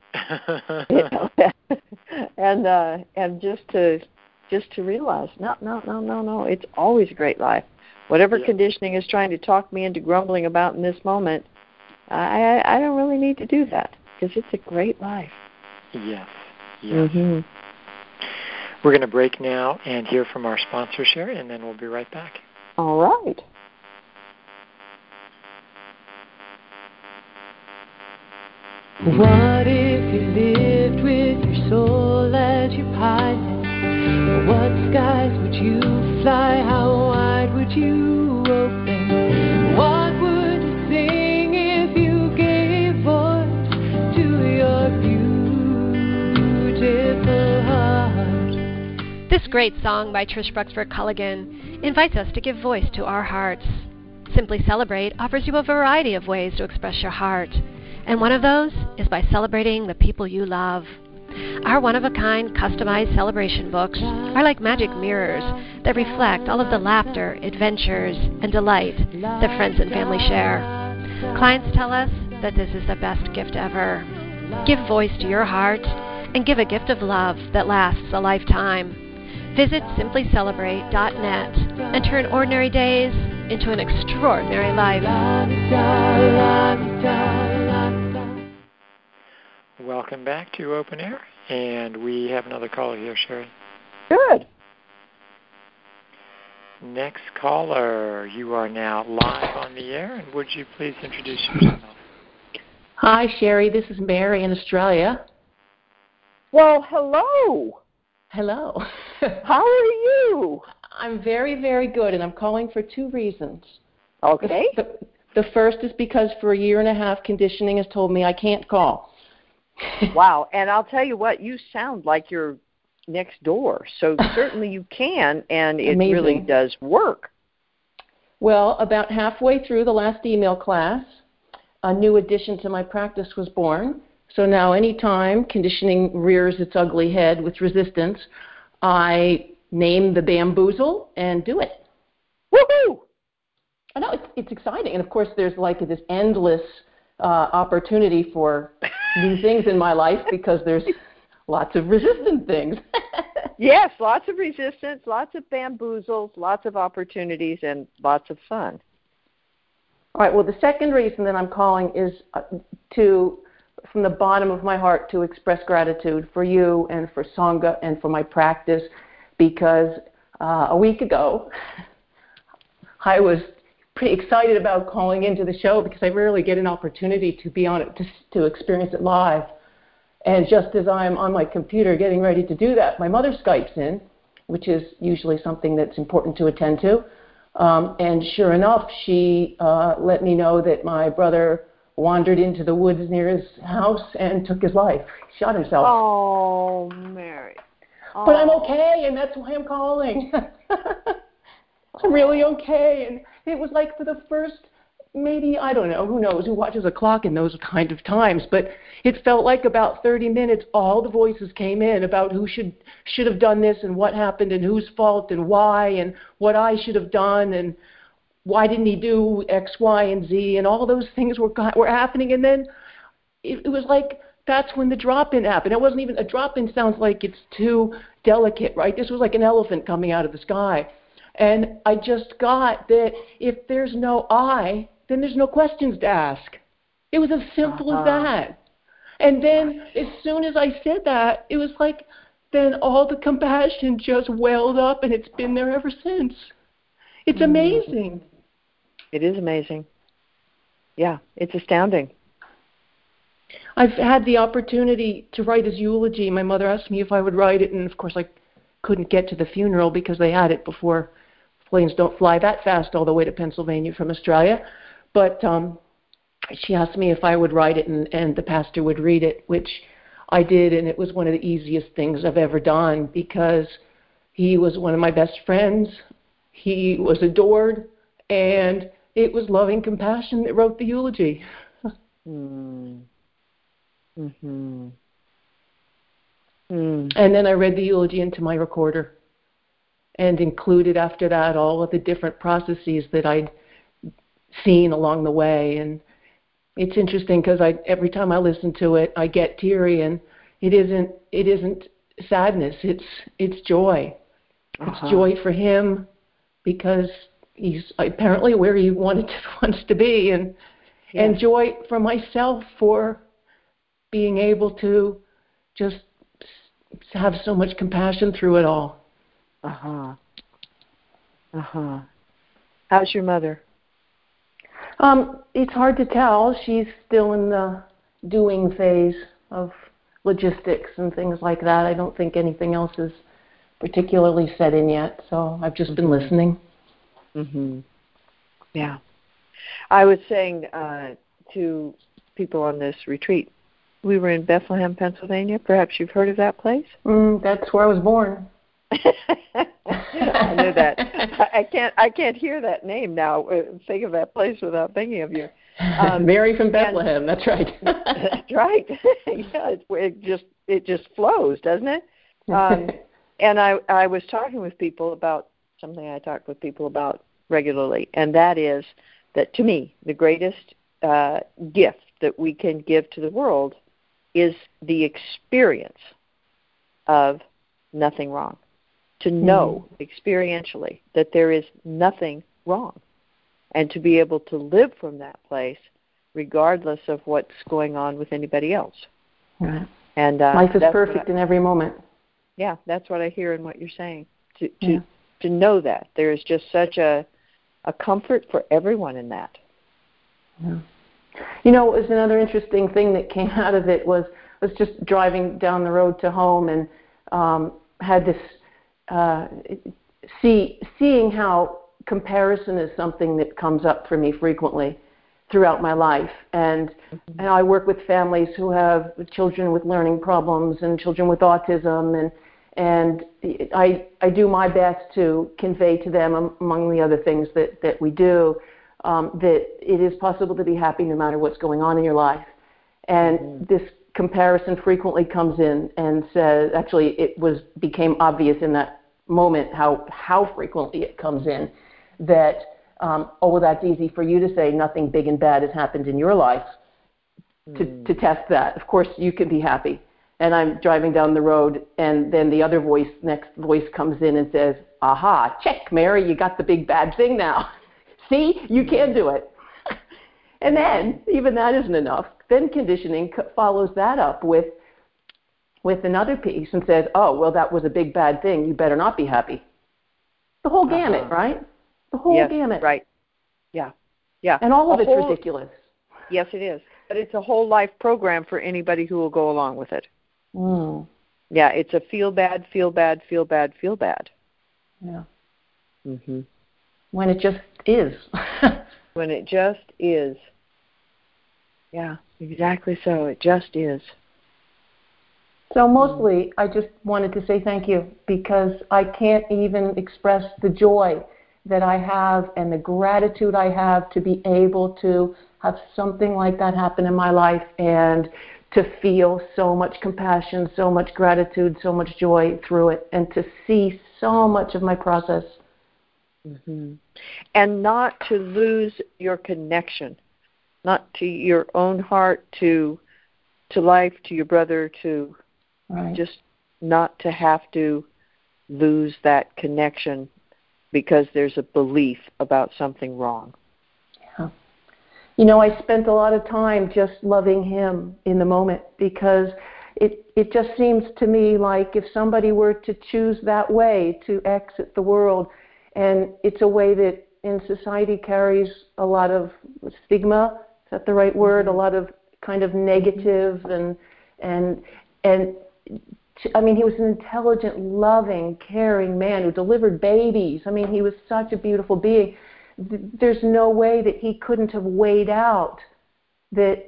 And just to realize, no, it's always a great life. Whatever conditioning is trying to talk me into grumbling about in this moment, I don't really need to do that, because it's a great life. Yes. Mm-hmm. We're going to break now and hear from our sponsor, Sherry, and then we'll be right back. All right. What if you lived with your soul as your pilot? What skies would you fly? How wide would you open? What would you sing if you gave voice to your beautiful heart? This great song by Trish Bruxford Culligan invites us to give voice to our hearts. Simply Celebrate offers you a variety of ways to express your heart, and one of those is by celebrating the people you love. Our one-of-a-kind customized celebration books are like magic mirrors that reflect all of the laughter, adventures, and delight that friends and family share. Clients tell us that this is the best gift ever. Give voice to your heart and give a gift of love that lasts a lifetime. Visit simplycelebrate.net and turn ordinary days into an extraordinary life. Welcome back to Open Air, and we have another caller here, Sherry. Good. Next caller, you are now live on the air, and would you please introduce yourself? Hi, Sherry. This is Mary in Australia. Well, hello. Hello. How are you? I'm very, very good, and I'm calling for two reasons. Okay. The first is because for a year and a half, conditioning has told me I can't call. Wow. And I'll tell you what, you sound like you're next door. So certainly you can, and it Amazing. Really does work. Well, about halfway through the last email class, a new addition to my practice was born. So now anytime conditioning rears its ugly head with resistance, I name the bamboozle and do it. Woohoo! I know, it's exciting. And, of course, there's like this endless opportunity for new things in my life because there's lots of resistant things. Yes, lots of resistance, lots of bamboozles, lots of opportunities, and lots of fun. All right, well, the second reason that I'm calling is from the bottom of my heart, to express gratitude for you and for Sangha and for my practice, because a week ago I was pretty excited about calling into the show because I rarely get an opportunity to be on it, to experience it live. And just as I'm on my computer getting ready to do that, my mother Skypes in, which is usually something that's important to attend to. And sure enough, she let me know that my brother wandered into the woods near his house and took his life. He shot himself. Oh, Mary. Oh. But I'm okay, and that's why I'm calling. I'm really okay. And it was like for the first, maybe, I don't know, who knows, who watches a clock in those kind of times, but it felt like about 30 minutes, all the voices came in about who should have done this and what happened and whose fault and why and what I should have done and why didn't he do X, Y, and Z, and all those things were happening. And then it was like that's when the drop-in happened. It wasn't even a drop-in. Sounds like it's too delicate, right? This was like an elephant coming out of the sky. And I just got that if there's no I, then there's no questions to ask. It was as simple as that. And then as soon as I said that, it was like then all the compassion just welled up, and it's been there ever since. It's amazing. It is amazing. Yeah, it's astounding. I've had the opportunity to write his eulogy. My mother asked me if I would write it, and of course I couldn't get to the funeral because they had it before. Planes don't fly that fast all the way to Pennsylvania from Australia. But she asked me if I would write it and the pastor would read it, which I did, and it was one of the easiest things I've ever done because he was one of my best friends. He was adored, and it was loving compassion that wrote the eulogy. And then I read the eulogy into my recorder and included after that all of the different processes that I'd seen along the way. And it's interesting because every time I listen to it, I get teary, and it isn't sadness. It's joy. It's joy for him because he's apparently where he wants to be, and joy for myself for being able to just have so much compassion through it all. How's your mother? It's hard to tell. She's still in the doing phase of logistics and things like that. I don't think anything else is particularly set in yet, so I've just been listening. Yeah. I was saying to people on this retreat, we were in Bethlehem, Pennsylvania. Perhaps you've heard of that place? That's where I was born. I knew that. I can't hear that name now. Think of that place without thinking of you. Mary from Bethlehem. That's right. That's right. Yeah, it just flows, doesn't it? And I was talking with people about something I talk with people about regularly, and that is that to me the greatest gift that we can give to the world is the experience of nothing wrong. To know experientially that there is nothing wrong, and to be able to live from that place regardless of what's going on with anybody else. Right. And life is perfect in every moment. Yeah, that's what I hear in what you're saying. To know that there is just such a comfort for everyone in that. Yeah. You know, it was another interesting thing that came out of it was just driving down the road to home and had this seeing how comparison is something that comes up for me frequently throughout my life. And I work with families who have children with learning problems and children with autism, and I do my best to convey to them, among the other things that we do, that it is possible to be happy no matter what's going on in your life. And this comparison frequently comes in and says, actually became obvious in that moment how frequently it comes in, that well, that's easy for you to say. Nothing big and bad has happened in your life to test that. Of course you can be happy. And I'm driving down the road, and then the next voice comes in and says, aha, check, Mary, you got the big bad thing now. See, you can do it. And then even that isn't enough. Then conditioning follows that up with another piece and says, oh, well, that was a big bad thing. You better not be happy. The whole gamut, right? The whole gamut. Right. Yeah. Yeah. And all of it's ridiculous. Yes, it is. But it's a whole life program for anybody who will go along with it. Yeah, it's a feel bad, feel bad, feel bad, feel bad. Yeah. When it just is. When it just is. Yeah, exactly so. It just is. So mostly, I just wanted to say thank you, because I can't even express the joy that I have and the gratitude I have to be able to have something like that happen in my life, and to feel so much compassion, so much gratitude, so much joy through it, and to see so much of my process. And not to lose your connection, not to your own heart, to life, to your brother, to just not to have to lose that connection because there's a belief about something wrong. Yeah. You know, I spent a lot of time just loving him in the moment, because it just seems to me like if somebody were to choose that way to exit the world, and it's a way that in society carries a lot of stigma, is that the right word? A lot of kind of negative and I mean, he was an intelligent, loving, caring man who delivered babies. I mean, he was such a beautiful being. There's no way that he couldn't have weighed out that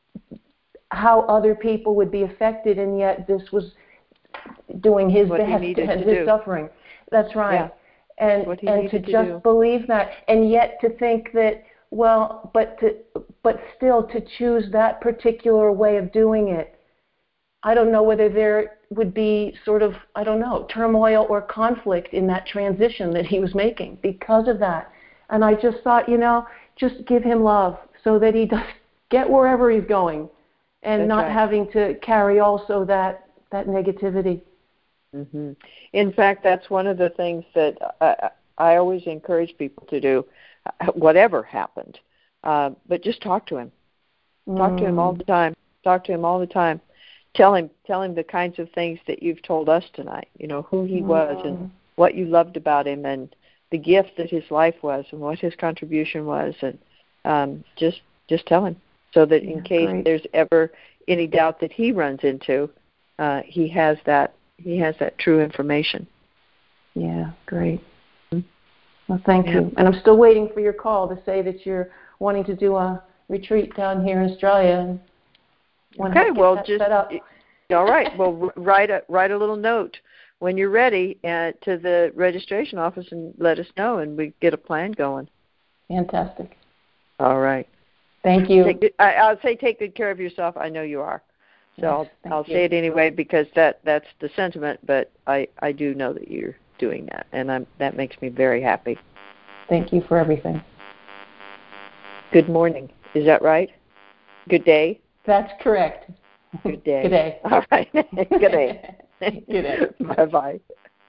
how other people would be affected, and yet this was doing his best and his suffering. That's right. Yeah. And to just believe that, and yet to think that, well, but still to choose that particular way of doing it. I don't know whether there would be sort of, I don't know, turmoil or conflict in that transition that he was making because of that. And I just thought, you know, just give him love so that he does get wherever he's going, and that's not having to carry also that negativity. Mm-hmm. In fact, that's one of the things that I always encourage people to do, whatever happened. But just talk to him. Talk to him all the time. Talk to him all the time. Tell him the kinds of things that you've told us tonight. You know, who he was and what you loved about him, and the gift that his life was, and what his contribution was, and just tell him, so that in case there's ever any doubt that he runs into, he has that true information. Yeah, great. Well, thank you. And I'm still waiting for your call to say that you're wanting to do a retreat down here in Australia. And okay, well, just set up. All right. Well, write a little note when you're ready to the registration office and let us know, and we get a plan going. Fantastic. All right. Thank you. I'll say take good care of yourself. I know you are. So yes, I'll say it anyway, because that's the sentiment, but I do know that you're doing that, and that makes me very happy. Thank you for everything. Good morning. Is that right? Good day? That's correct. Good day. Good day. All right. Good day. Good day. Bye-bye.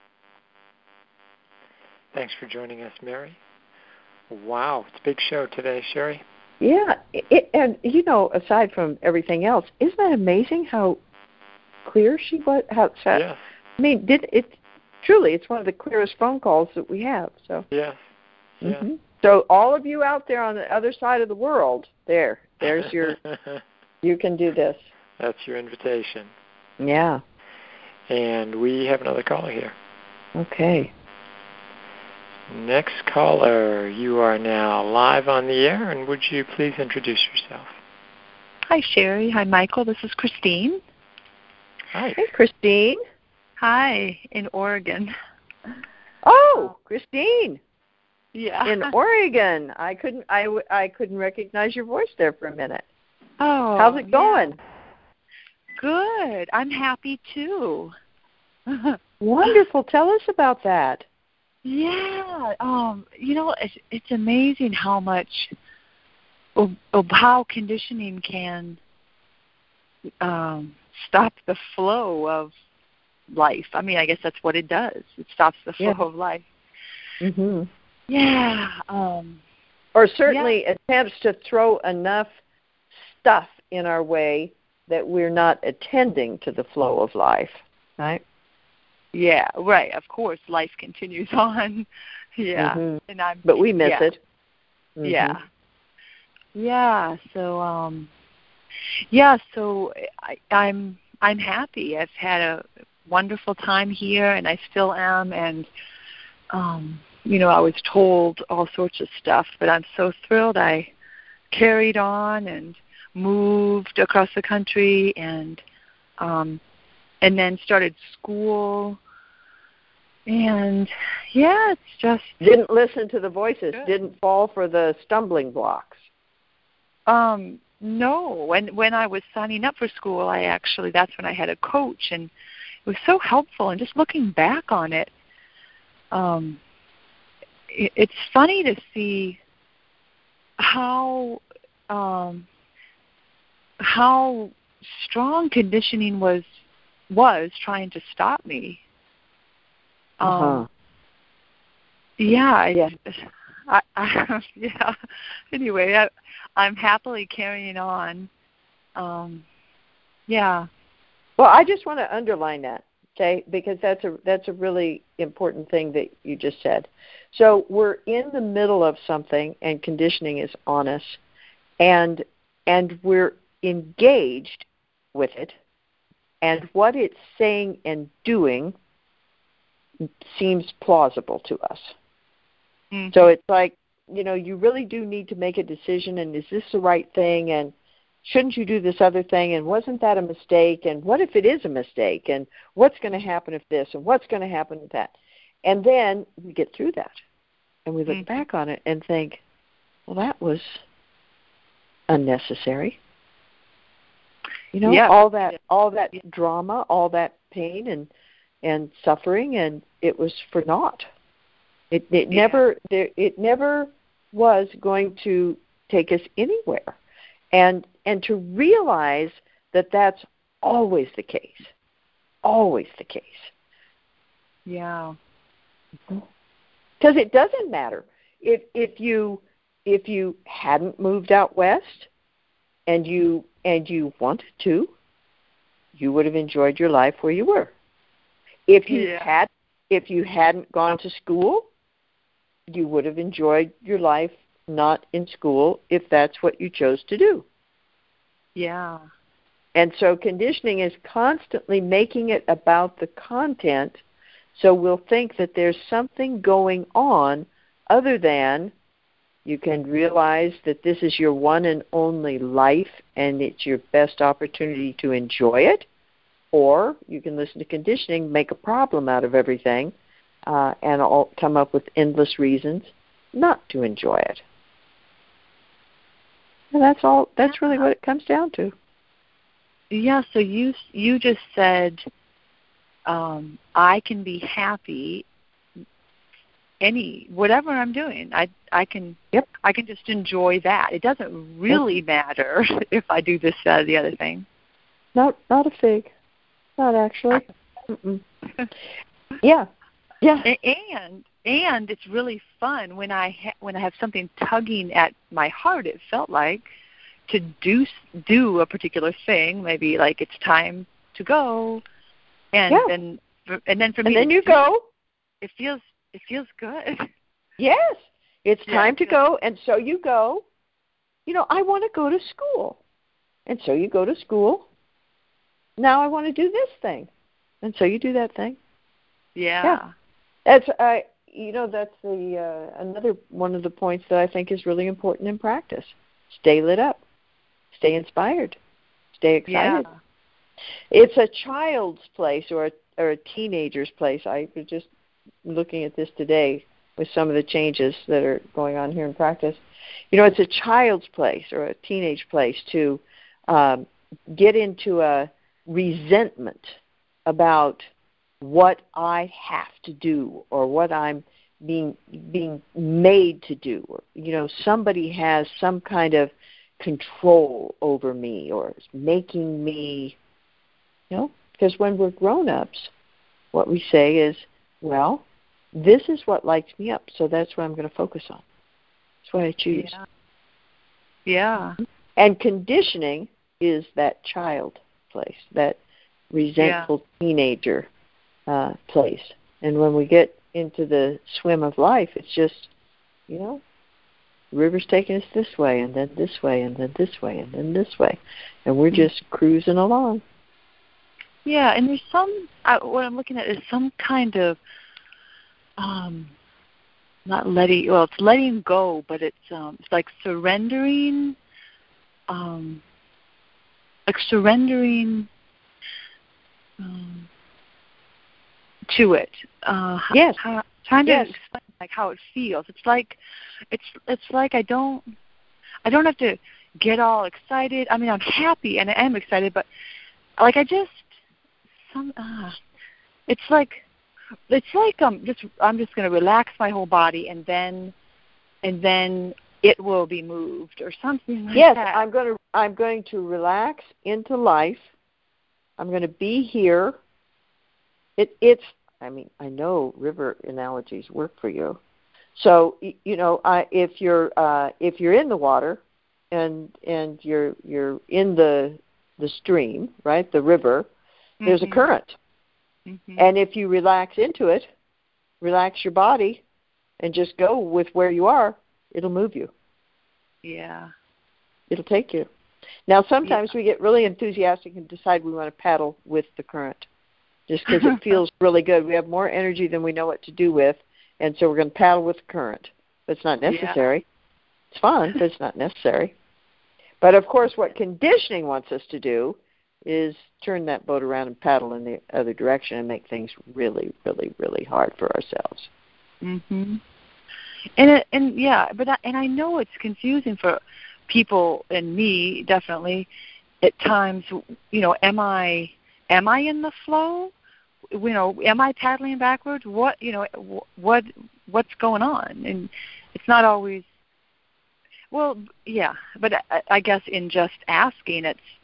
Thanks for joining us, Mary. Wow, it's a big show today, Sherry. Yeah, and you know, aside from everything else, isn't that amazing how clear she was? Yeah. I mean, it's one of the clearest phone calls that we have. So yeah. Mm-hmm. So all of you out there on the other side of the world, there's your. You can do this. That's your invitation. Yeah. And we have another caller here. Okay. Next caller, you are now live on the air, and would you please introduce yourself? Hi, Sherry. Hi, Michael. This is Christine. Hi. Hey, Christine. Hi, in Oregon. Oh, Christine. Yeah. In Oregon. I couldn't recognize your voice there for a minute. Oh. How's it going? Good. I'm happy too. Wonderful. Tell us about that. Yeah. You know, it's amazing how much of how conditioning can stop the flow of life. I mean, I guess that's what it does. It stops the flow of life. Mhm. Yeah. Or certainly attempts to throw enough stuff in our way that we're not attending to the flow of life, right? Yeah, right. Of course, life continues on. Yeah, and but we miss it. Mm-hmm. Yeah, yeah. So, So I'm happy. I've had a wonderful time here, and I still am. And you know, I was told all sorts of stuff, but I'm so thrilled. I carried on and moved across the country, and then started school. And it's just didn't listen to the voices, didn't fall for the stumbling blocks. No. When I was signing up for school, that's when I had a coach, and it was so helpful. And just looking back on it, it's funny to see how strong conditioning was trying to stop me. Yeah. Yeah. Anyway, I'm happily carrying on. Yeah. Well, I just want to underline that, okay, because that's a really important thing that you just said. So we're in the middle of something, and conditioning is on us, and we're engaged with it, and what it's saying and doing seems plausible to us. Mm-hmm. So it's like, you really do need to make a decision, and is this the right thing, and shouldn't you do this other thing, and wasn't that a mistake, and what if it is a mistake, and what's going to happen if this, and what's going to happen if that. And then we get through that, and we look back on it and think, well, that was unnecessary. All that drama, all that pain and suffering, and it was for naught. It never was going to take us anywhere. And to realize that that's always the case. Always the case. Yeah. Because it doesn't matter. If you hadn't moved out west and you wanted to, you would have enjoyed your life where you were. If you hadn't gone to school, you would have enjoyed your life not in school if that's what you chose to do. Yeah. And so conditioning is constantly making it about the content, so we'll think that there's something going on other than you can realize that this is your one and only life and it's your best opportunity to enjoy it, or you can listen to conditioning, make a problem out of everything, and come up with endless reasons not to enjoy it. And that's all. That's really what it comes down to. Yeah. So you just said I can be happy whatever I'm doing. I can just enjoy that. It doesn't really matter if I do this, that, or the other thing. Not a fig. Not actually. Yeah. And it's really fun when I have something tugging at my heart. It felt like to do a particular thing. Maybe like it's time to go, and then for me, and then you go. It feels good. Yes, it's time to go, and so you go. I want to go to school, and so you go to school. Now I want to do this thing, and so you do that thing. Yeah. That's that's the another one of the points that I think is really important in practice. Stay lit up, stay inspired, stay excited. Yeah. It's a child's place or a teenager's place. I was just looking at this today with some of the changes that are going on here in practice. It's a child's place or a teenage place to get into a resentment about what I have to do or what I'm being made to do. Or, somebody has some kind of control over me or is making me, because when we're grown-ups, what we say is, well, this is what lights me up, so that's what I'm going to focus on. That's what I choose. Yeah. And conditioning is that child place, that resentful teenager place. And when we get into the swim of life, it's just, the river's taking us this way and then this way and then this way and then this way. And we're just cruising along. Yeah, and there's what I'm looking at is some kind of, it's letting go, but it's like surrendering, to it. Yes. Trying to explain how it feels. It's like I don't have to get all excited. I mean, I'm happy and I am excited, but like I'm just going to relax my whole body and then it will be moved or something like that. Yes, I'm going to relax into life. I'm going to be here. I know river analogies work for you. So if you're in the water and you're in the stream, right, the river, there's a current. And if you relax into it, relax your body, and just go with where you are, it'll move you. Yeah. It'll take you. Now, sometimes we get really enthusiastic and decide we want to paddle with the current just because it feels really good. We have more energy than we know what to do with, and so we're going to paddle with the current. But it's not necessary. Yeah. It's fun, but it's not necessary. But, of course, what conditioning wants us to do is turn that boat around and paddle in the other direction and make things really, really, really hard for ourselves. Mhm. And I know it's confusing for people and me definitely at times. Am I in the flow? Am I paddling backwards? What's going on? And it's not always. Well, yeah, but I guess in just asking,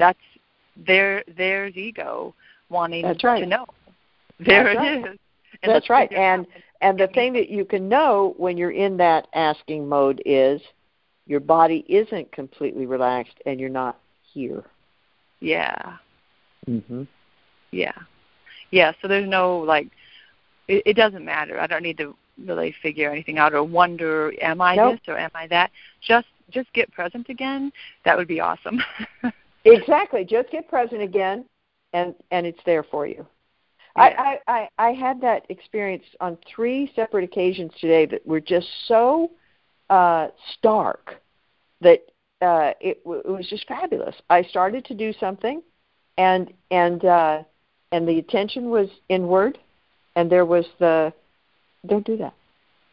there's ego wanting to know. There it is. And that's right. And the thing that you can know when you're in that asking mode is your body isn't completely relaxed and you're not here. Yeah. Mhm. Yeah. Yeah, so there's no it doesn't matter. I don't need to really figure anything out or wonder, am I this or am I that? Just get present again. That would be awesome. Exactly. Just get present again, and it's there for you. Yeah. I had that experience on 3 separate occasions today that were just so stark that it was just fabulous. I started to do something, and the attention was inward, and there was don't do that.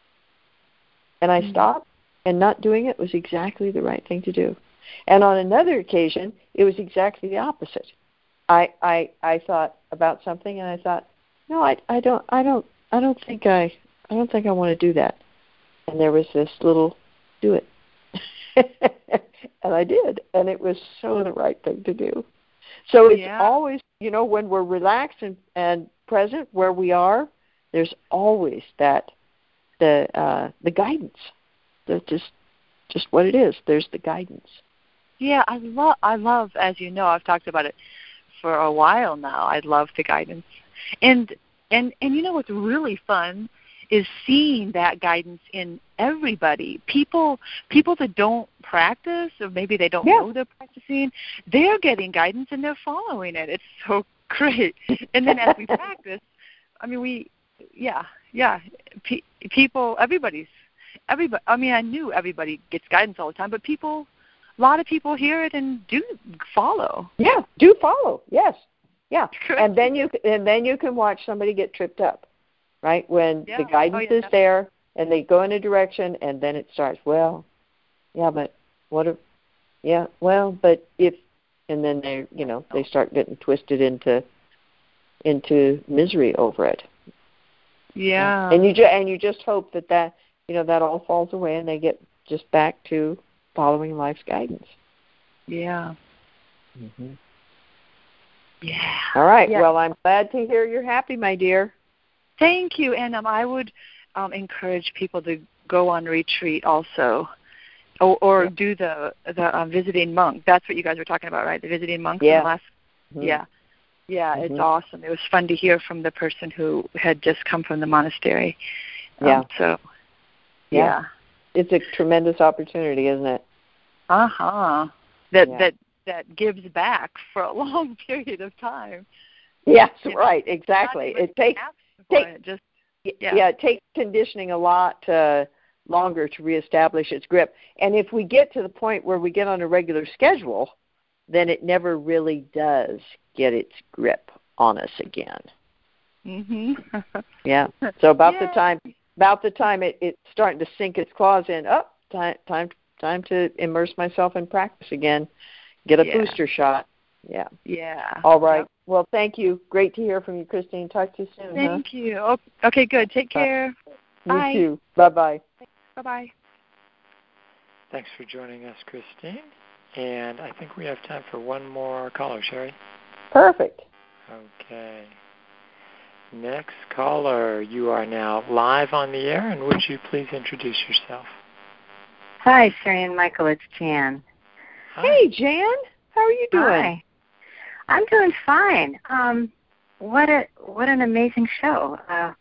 And I stopped, and not doing it was exactly the right thing to do. And on another occasion, it was exactly the opposite. I thought about something, and I thought, no, I don't think I want to do that. And there was this little do it, and I did, and it was so the right thing to do. So it's always, when we're relaxed and present where we are, there's always the guidance. That's just what it is. There's the guidance. Yeah, I love, as you know, I've talked about it for a while now. I love the guidance. And what's really fun is seeing that guidance in everybody. People that don't practice, or maybe they don't know they're practicing, they're getting guidance and they're following it. It's so great. And then as we practice, people, everybody. I knew everybody gets guidance all the time, but a lot of people hear it and do follow. Yeah, do follow. Yes. Yeah. And then you can watch somebody get tripped up, right? When the guidance is there and they go in a direction and then it starts, but if, and then they start getting twisted into misery over it. Yeah. And you just hope that that all falls away and they get just back to following life's guidance. Yeah. Mm-hmm. Yeah. All right. Yeah. Well, I'm glad to hear you're happy, my dear. Thank you. And I would encourage people to go on retreat also, or do the visiting monk. That's what you guys were talking about, right? The visiting monk. Yeah. The last. Mm-hmm. Yeah. Yeah. Mm-hmm. It's awesome. It was fun to hear from the person who had just come from the monastery. Yeah. Yeah. It's a tremendous opportunity, isn't it? That gives back for a long period of time. Yes, right, exactly. It takes conditioning a lot longer to reestablish its grip. And if we get to the point where we get on a regular schedule, then it never really does get its grip on us again. Mhm. Yeah. So about the time it's starting to sink its claws in, time to immerse myself in practice again. Get a booster shot. Yeah. Yeah. All right. Yep. Well, thank you. Great to hear from you, Christine. Talk to you soon. Thank you. Okay, good. Take care. Bye. You too. Bye-bye. Bye-bye. Thanks for joining us, Christine. And I think we have time for one more caller, Sherry. Perfect. Okay. next caller. You are now live on the air, and would you please introduce yourself? Hi, Sherry and Michael. It's Jan. Hi. Hey, Jan. How are you doing? Hi. I'm doing fine. What an amazing show.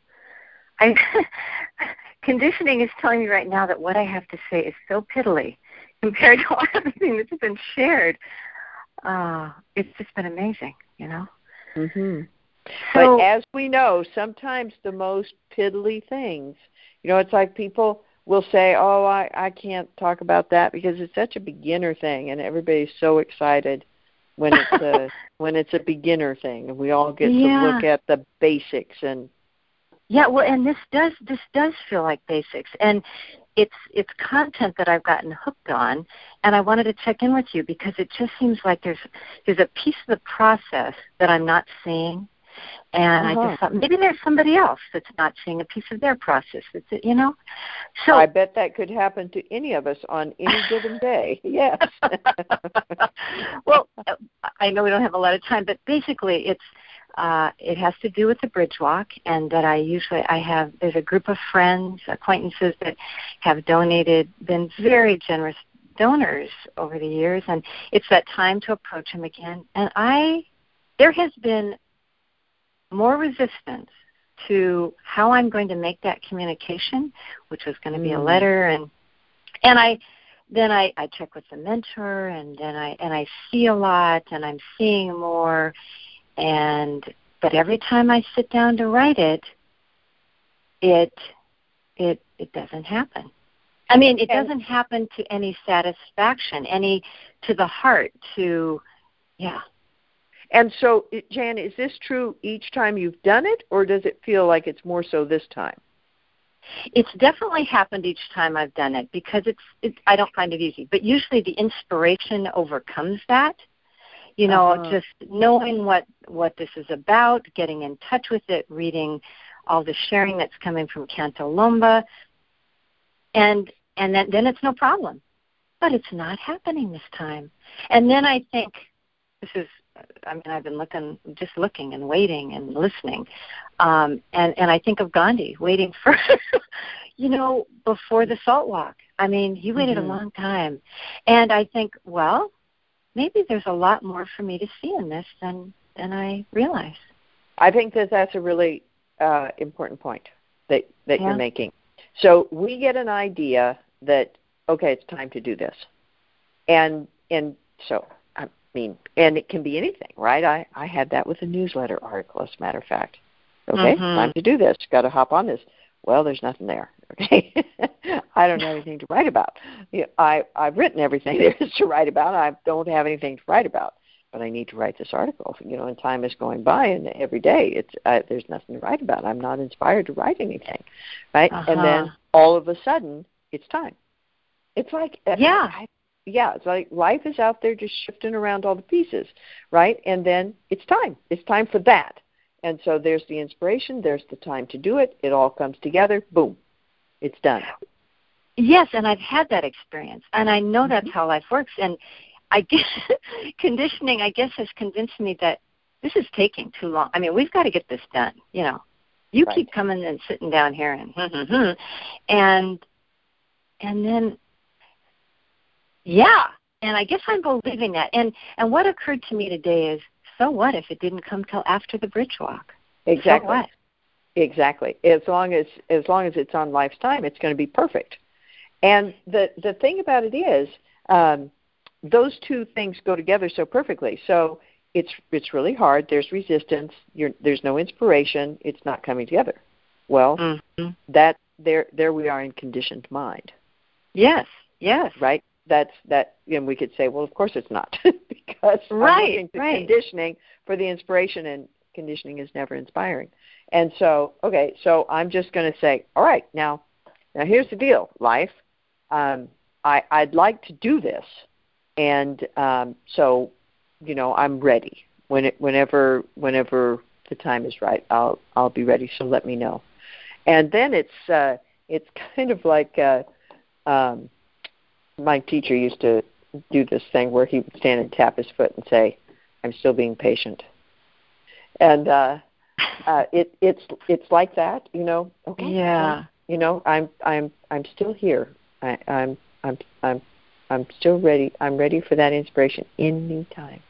Conditioning is telling me right now that what I have to say is so piddly compared to everything that's been shared. It's just been amazing, you know. Mm-hmm. So, but as we know, sometimes the most piddly things, it's like people will say, "Oh, I can't talk about that because it's such a beginner thing," and everybody's so excited when it's a beginner thing, and we all get to look at the basics and. Yeah, well, and this does feel like basics, and it's content that I've gotten hooked on, and I wanted to check in with you because it just seems like there's a piece of the process that I'm not seeing, and I just thought maybe there's somebody else that's not seeing a piece of their process. So I bet that could happen to any of us on any given day. Yes. Well, I know we don't have a lot of time, but basically it has to do with the bridge walk, and that there's a group of friends, acquaintances that have been very generous donors over the years, and it's that time to approach them again. And there has been more resistance to how I'm going to make that communication, which was going to be a letter, and I check with the mentor, and then I see a lot, and I'm seeing more. But every time I sit down to write it doesn't happen. I mean, it doesn't happen to any satisfaction, to the heart, yeah. And so, Jan, is this true each time you've done it, or does it feel like it's more so this time? It's definitely happened each time I've done it because I don't find it easy. But usually the inspiration overcomes that. Just knowing what this is about, getting in touch with it, reading all the sharing that's coming from Canto Lomba, and then it's no problem. But it's not happening this time. And then I think I've been looking and waiting and listening, and I think of Gandhi waiting for, before the salt walk. I mean, he waited a long time, and I think, well, maybe there's a lot more for me to see in this than I realize. I think that's a really important point that you're making. So we get an idea that, okay, it's time to do this. And so, I mean, and it can be anything, right? I had that with a newsletter article, as a matter of fact. Okay, time to do this. Got to hop on this. Well, there's nothing there. Okay, I don't have anything to write about. I've written everything there is to write about. I don't have anything to write about, but I need to write this article. And time is going by, and every day there's nothing to write about. I'm not inspired to write anything, right? And then all of a sudden, it's time. It's like it's like life is out there just shifting around all the pieces, right? And then it's time. It's time for that. And so there's the inspiration. There's the time to do it. It all comes together. Boom. It's done. Yes, and I've had that experience, and I know that's how life works. And I guess conditioning, has convinced me that this is taking too long. I mean, we've got to get this done. You keep coming and sitting down here and then and I guess I'm believing that. And what occurred to me today is, so what if it didn't come till after the bridge walk? Exactly. So what? Exactly. As long as it's on life's time, it's going to be perfect. And the thing about it is, those two things go together so perfectly. So it's really hard. There's resistance. There's no inspiration. It's not coming together. Well, that there we are in conditioned mind. Yes. Yes. Right. And we could say, well, of course it's not, because I'm looking to conditioning for the inspiration, and conditioning is never inspiring. And so, so I'm just going to say, all right, now here's the deal, life. I'd like to do this, and so, I'm ready. Whenever the time is right, I'll be ready. So let me know. And then it's kind of like my teacher used to do this thing where he would stand and tap his foot and say, "I'm still being patient." And it's like that, Okay. Yeah. I'm still here. I'm still ready. I'm ready for that inspiration anytime.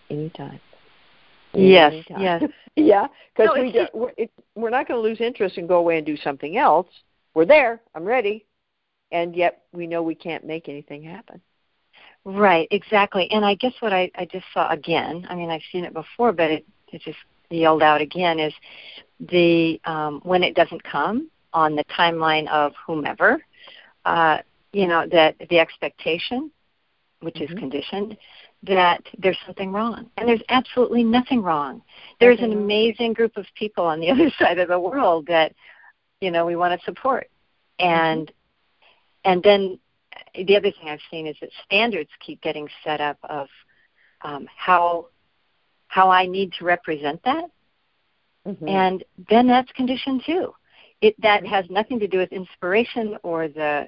Yes. Anytime. Yes. Yeah, because we're not going to lose interest and go away and do something else. We're there. I'm ready, and yet we know we can't make anything happen. Right. Exactly. And I guess what I just saw again. I mean, I've seen it before, but it just yelled out again is the when it doesn't come on the timeline of whomever, that the expectation, which is conditioned, that there's something wrong. And there's absolutely nothing wrong. There's an amazing group of people on the other side of the world that, we want to support. And then the other thing I've seen is that standards keep getting set up of how I need to represent that. And then that's conditioned too. That has nothing to do with inspiration or the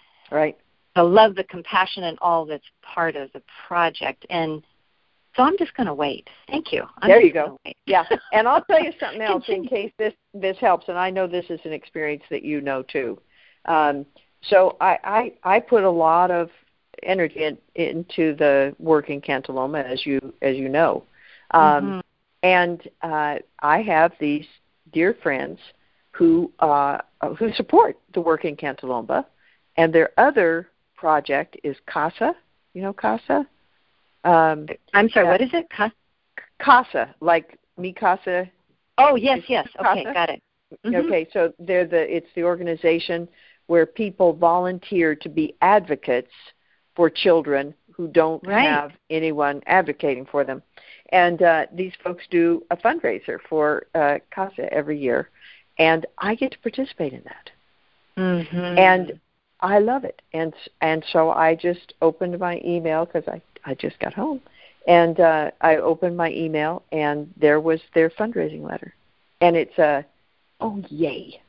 love, the compassion, and all that's part of the project. And so I'm just going to wait. Thank you. There you go. Yeah, and I'll tell you something else in case this helps, and I know this is an experience that you know too. So I put a lot of energy into the work in Cantaloma, as you know. And I have these dear friends who support the work in Cantaloma, and their other project is CASA. You know CASA? I'm sorry, what is it? CASA, like Mi Casa. Oh, yes. Okay, got it. Okay, so it's the organization where people volunteer to be advocates for children who don't have anyone advocating for them. And these folks do a fundraiser for CASA every year, and I get to participate in that. And I love it. And so I just opened my email because I just got home, and I opened my email, and there was their fundraising letter. And it's oh, yay.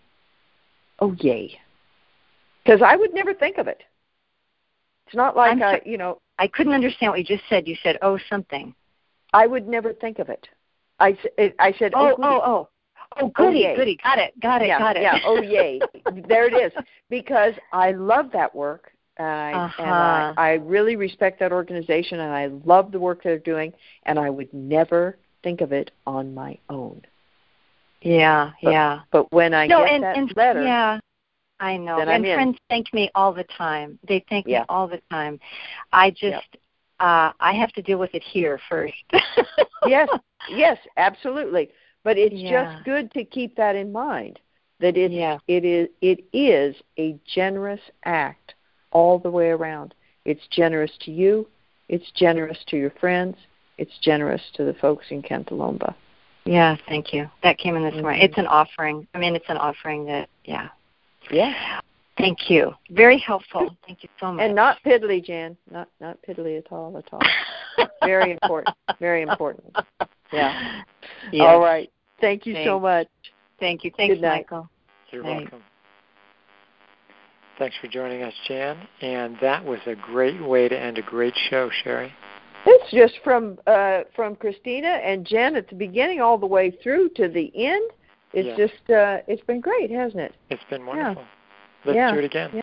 Because I would never think of it. It's not like I couldn't understand what you just said. You said, oh, something. I would never think of it. I said, oh, goody. Got it. Yeah, oh, yay. There it is. Because I love that work, and I really respect that organization, and I love the work they're doing, and I would never think of it on my own. Yeah. But when I get that letter... Yeah. I know. And friends thank me all the time. They thank me all the time. I just, I have to deal with it here first. Yes, absolutely. But it's just good to keep that in mind, that it is a generous act all the way around. It's generous to you. It's generous to your friends. It's generous to the folks in Cantaloma. Yeah, thank you. That came in this morning. It's an offering. It's an offering that, Yeah. Thank you. Very helpful. Thank you so much. And not piddly, Jan. Not piddly at all. Very important. Very important. Yeah. Yes. All right. Thank you so much. Thank you. Thanks, Michael. You're welcome. Thanks for joining us, Jan. And that was a great way to end a great show, Sherry. It's just from Christina and Jen at the beginning all the way through to the end. It's just, it's been great, hasn't it? It's been wonderful. Let's do it again.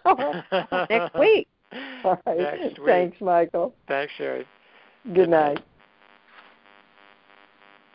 Next week. All right. Next week. Thanks, Michael. Thanks, Sherry. Good night.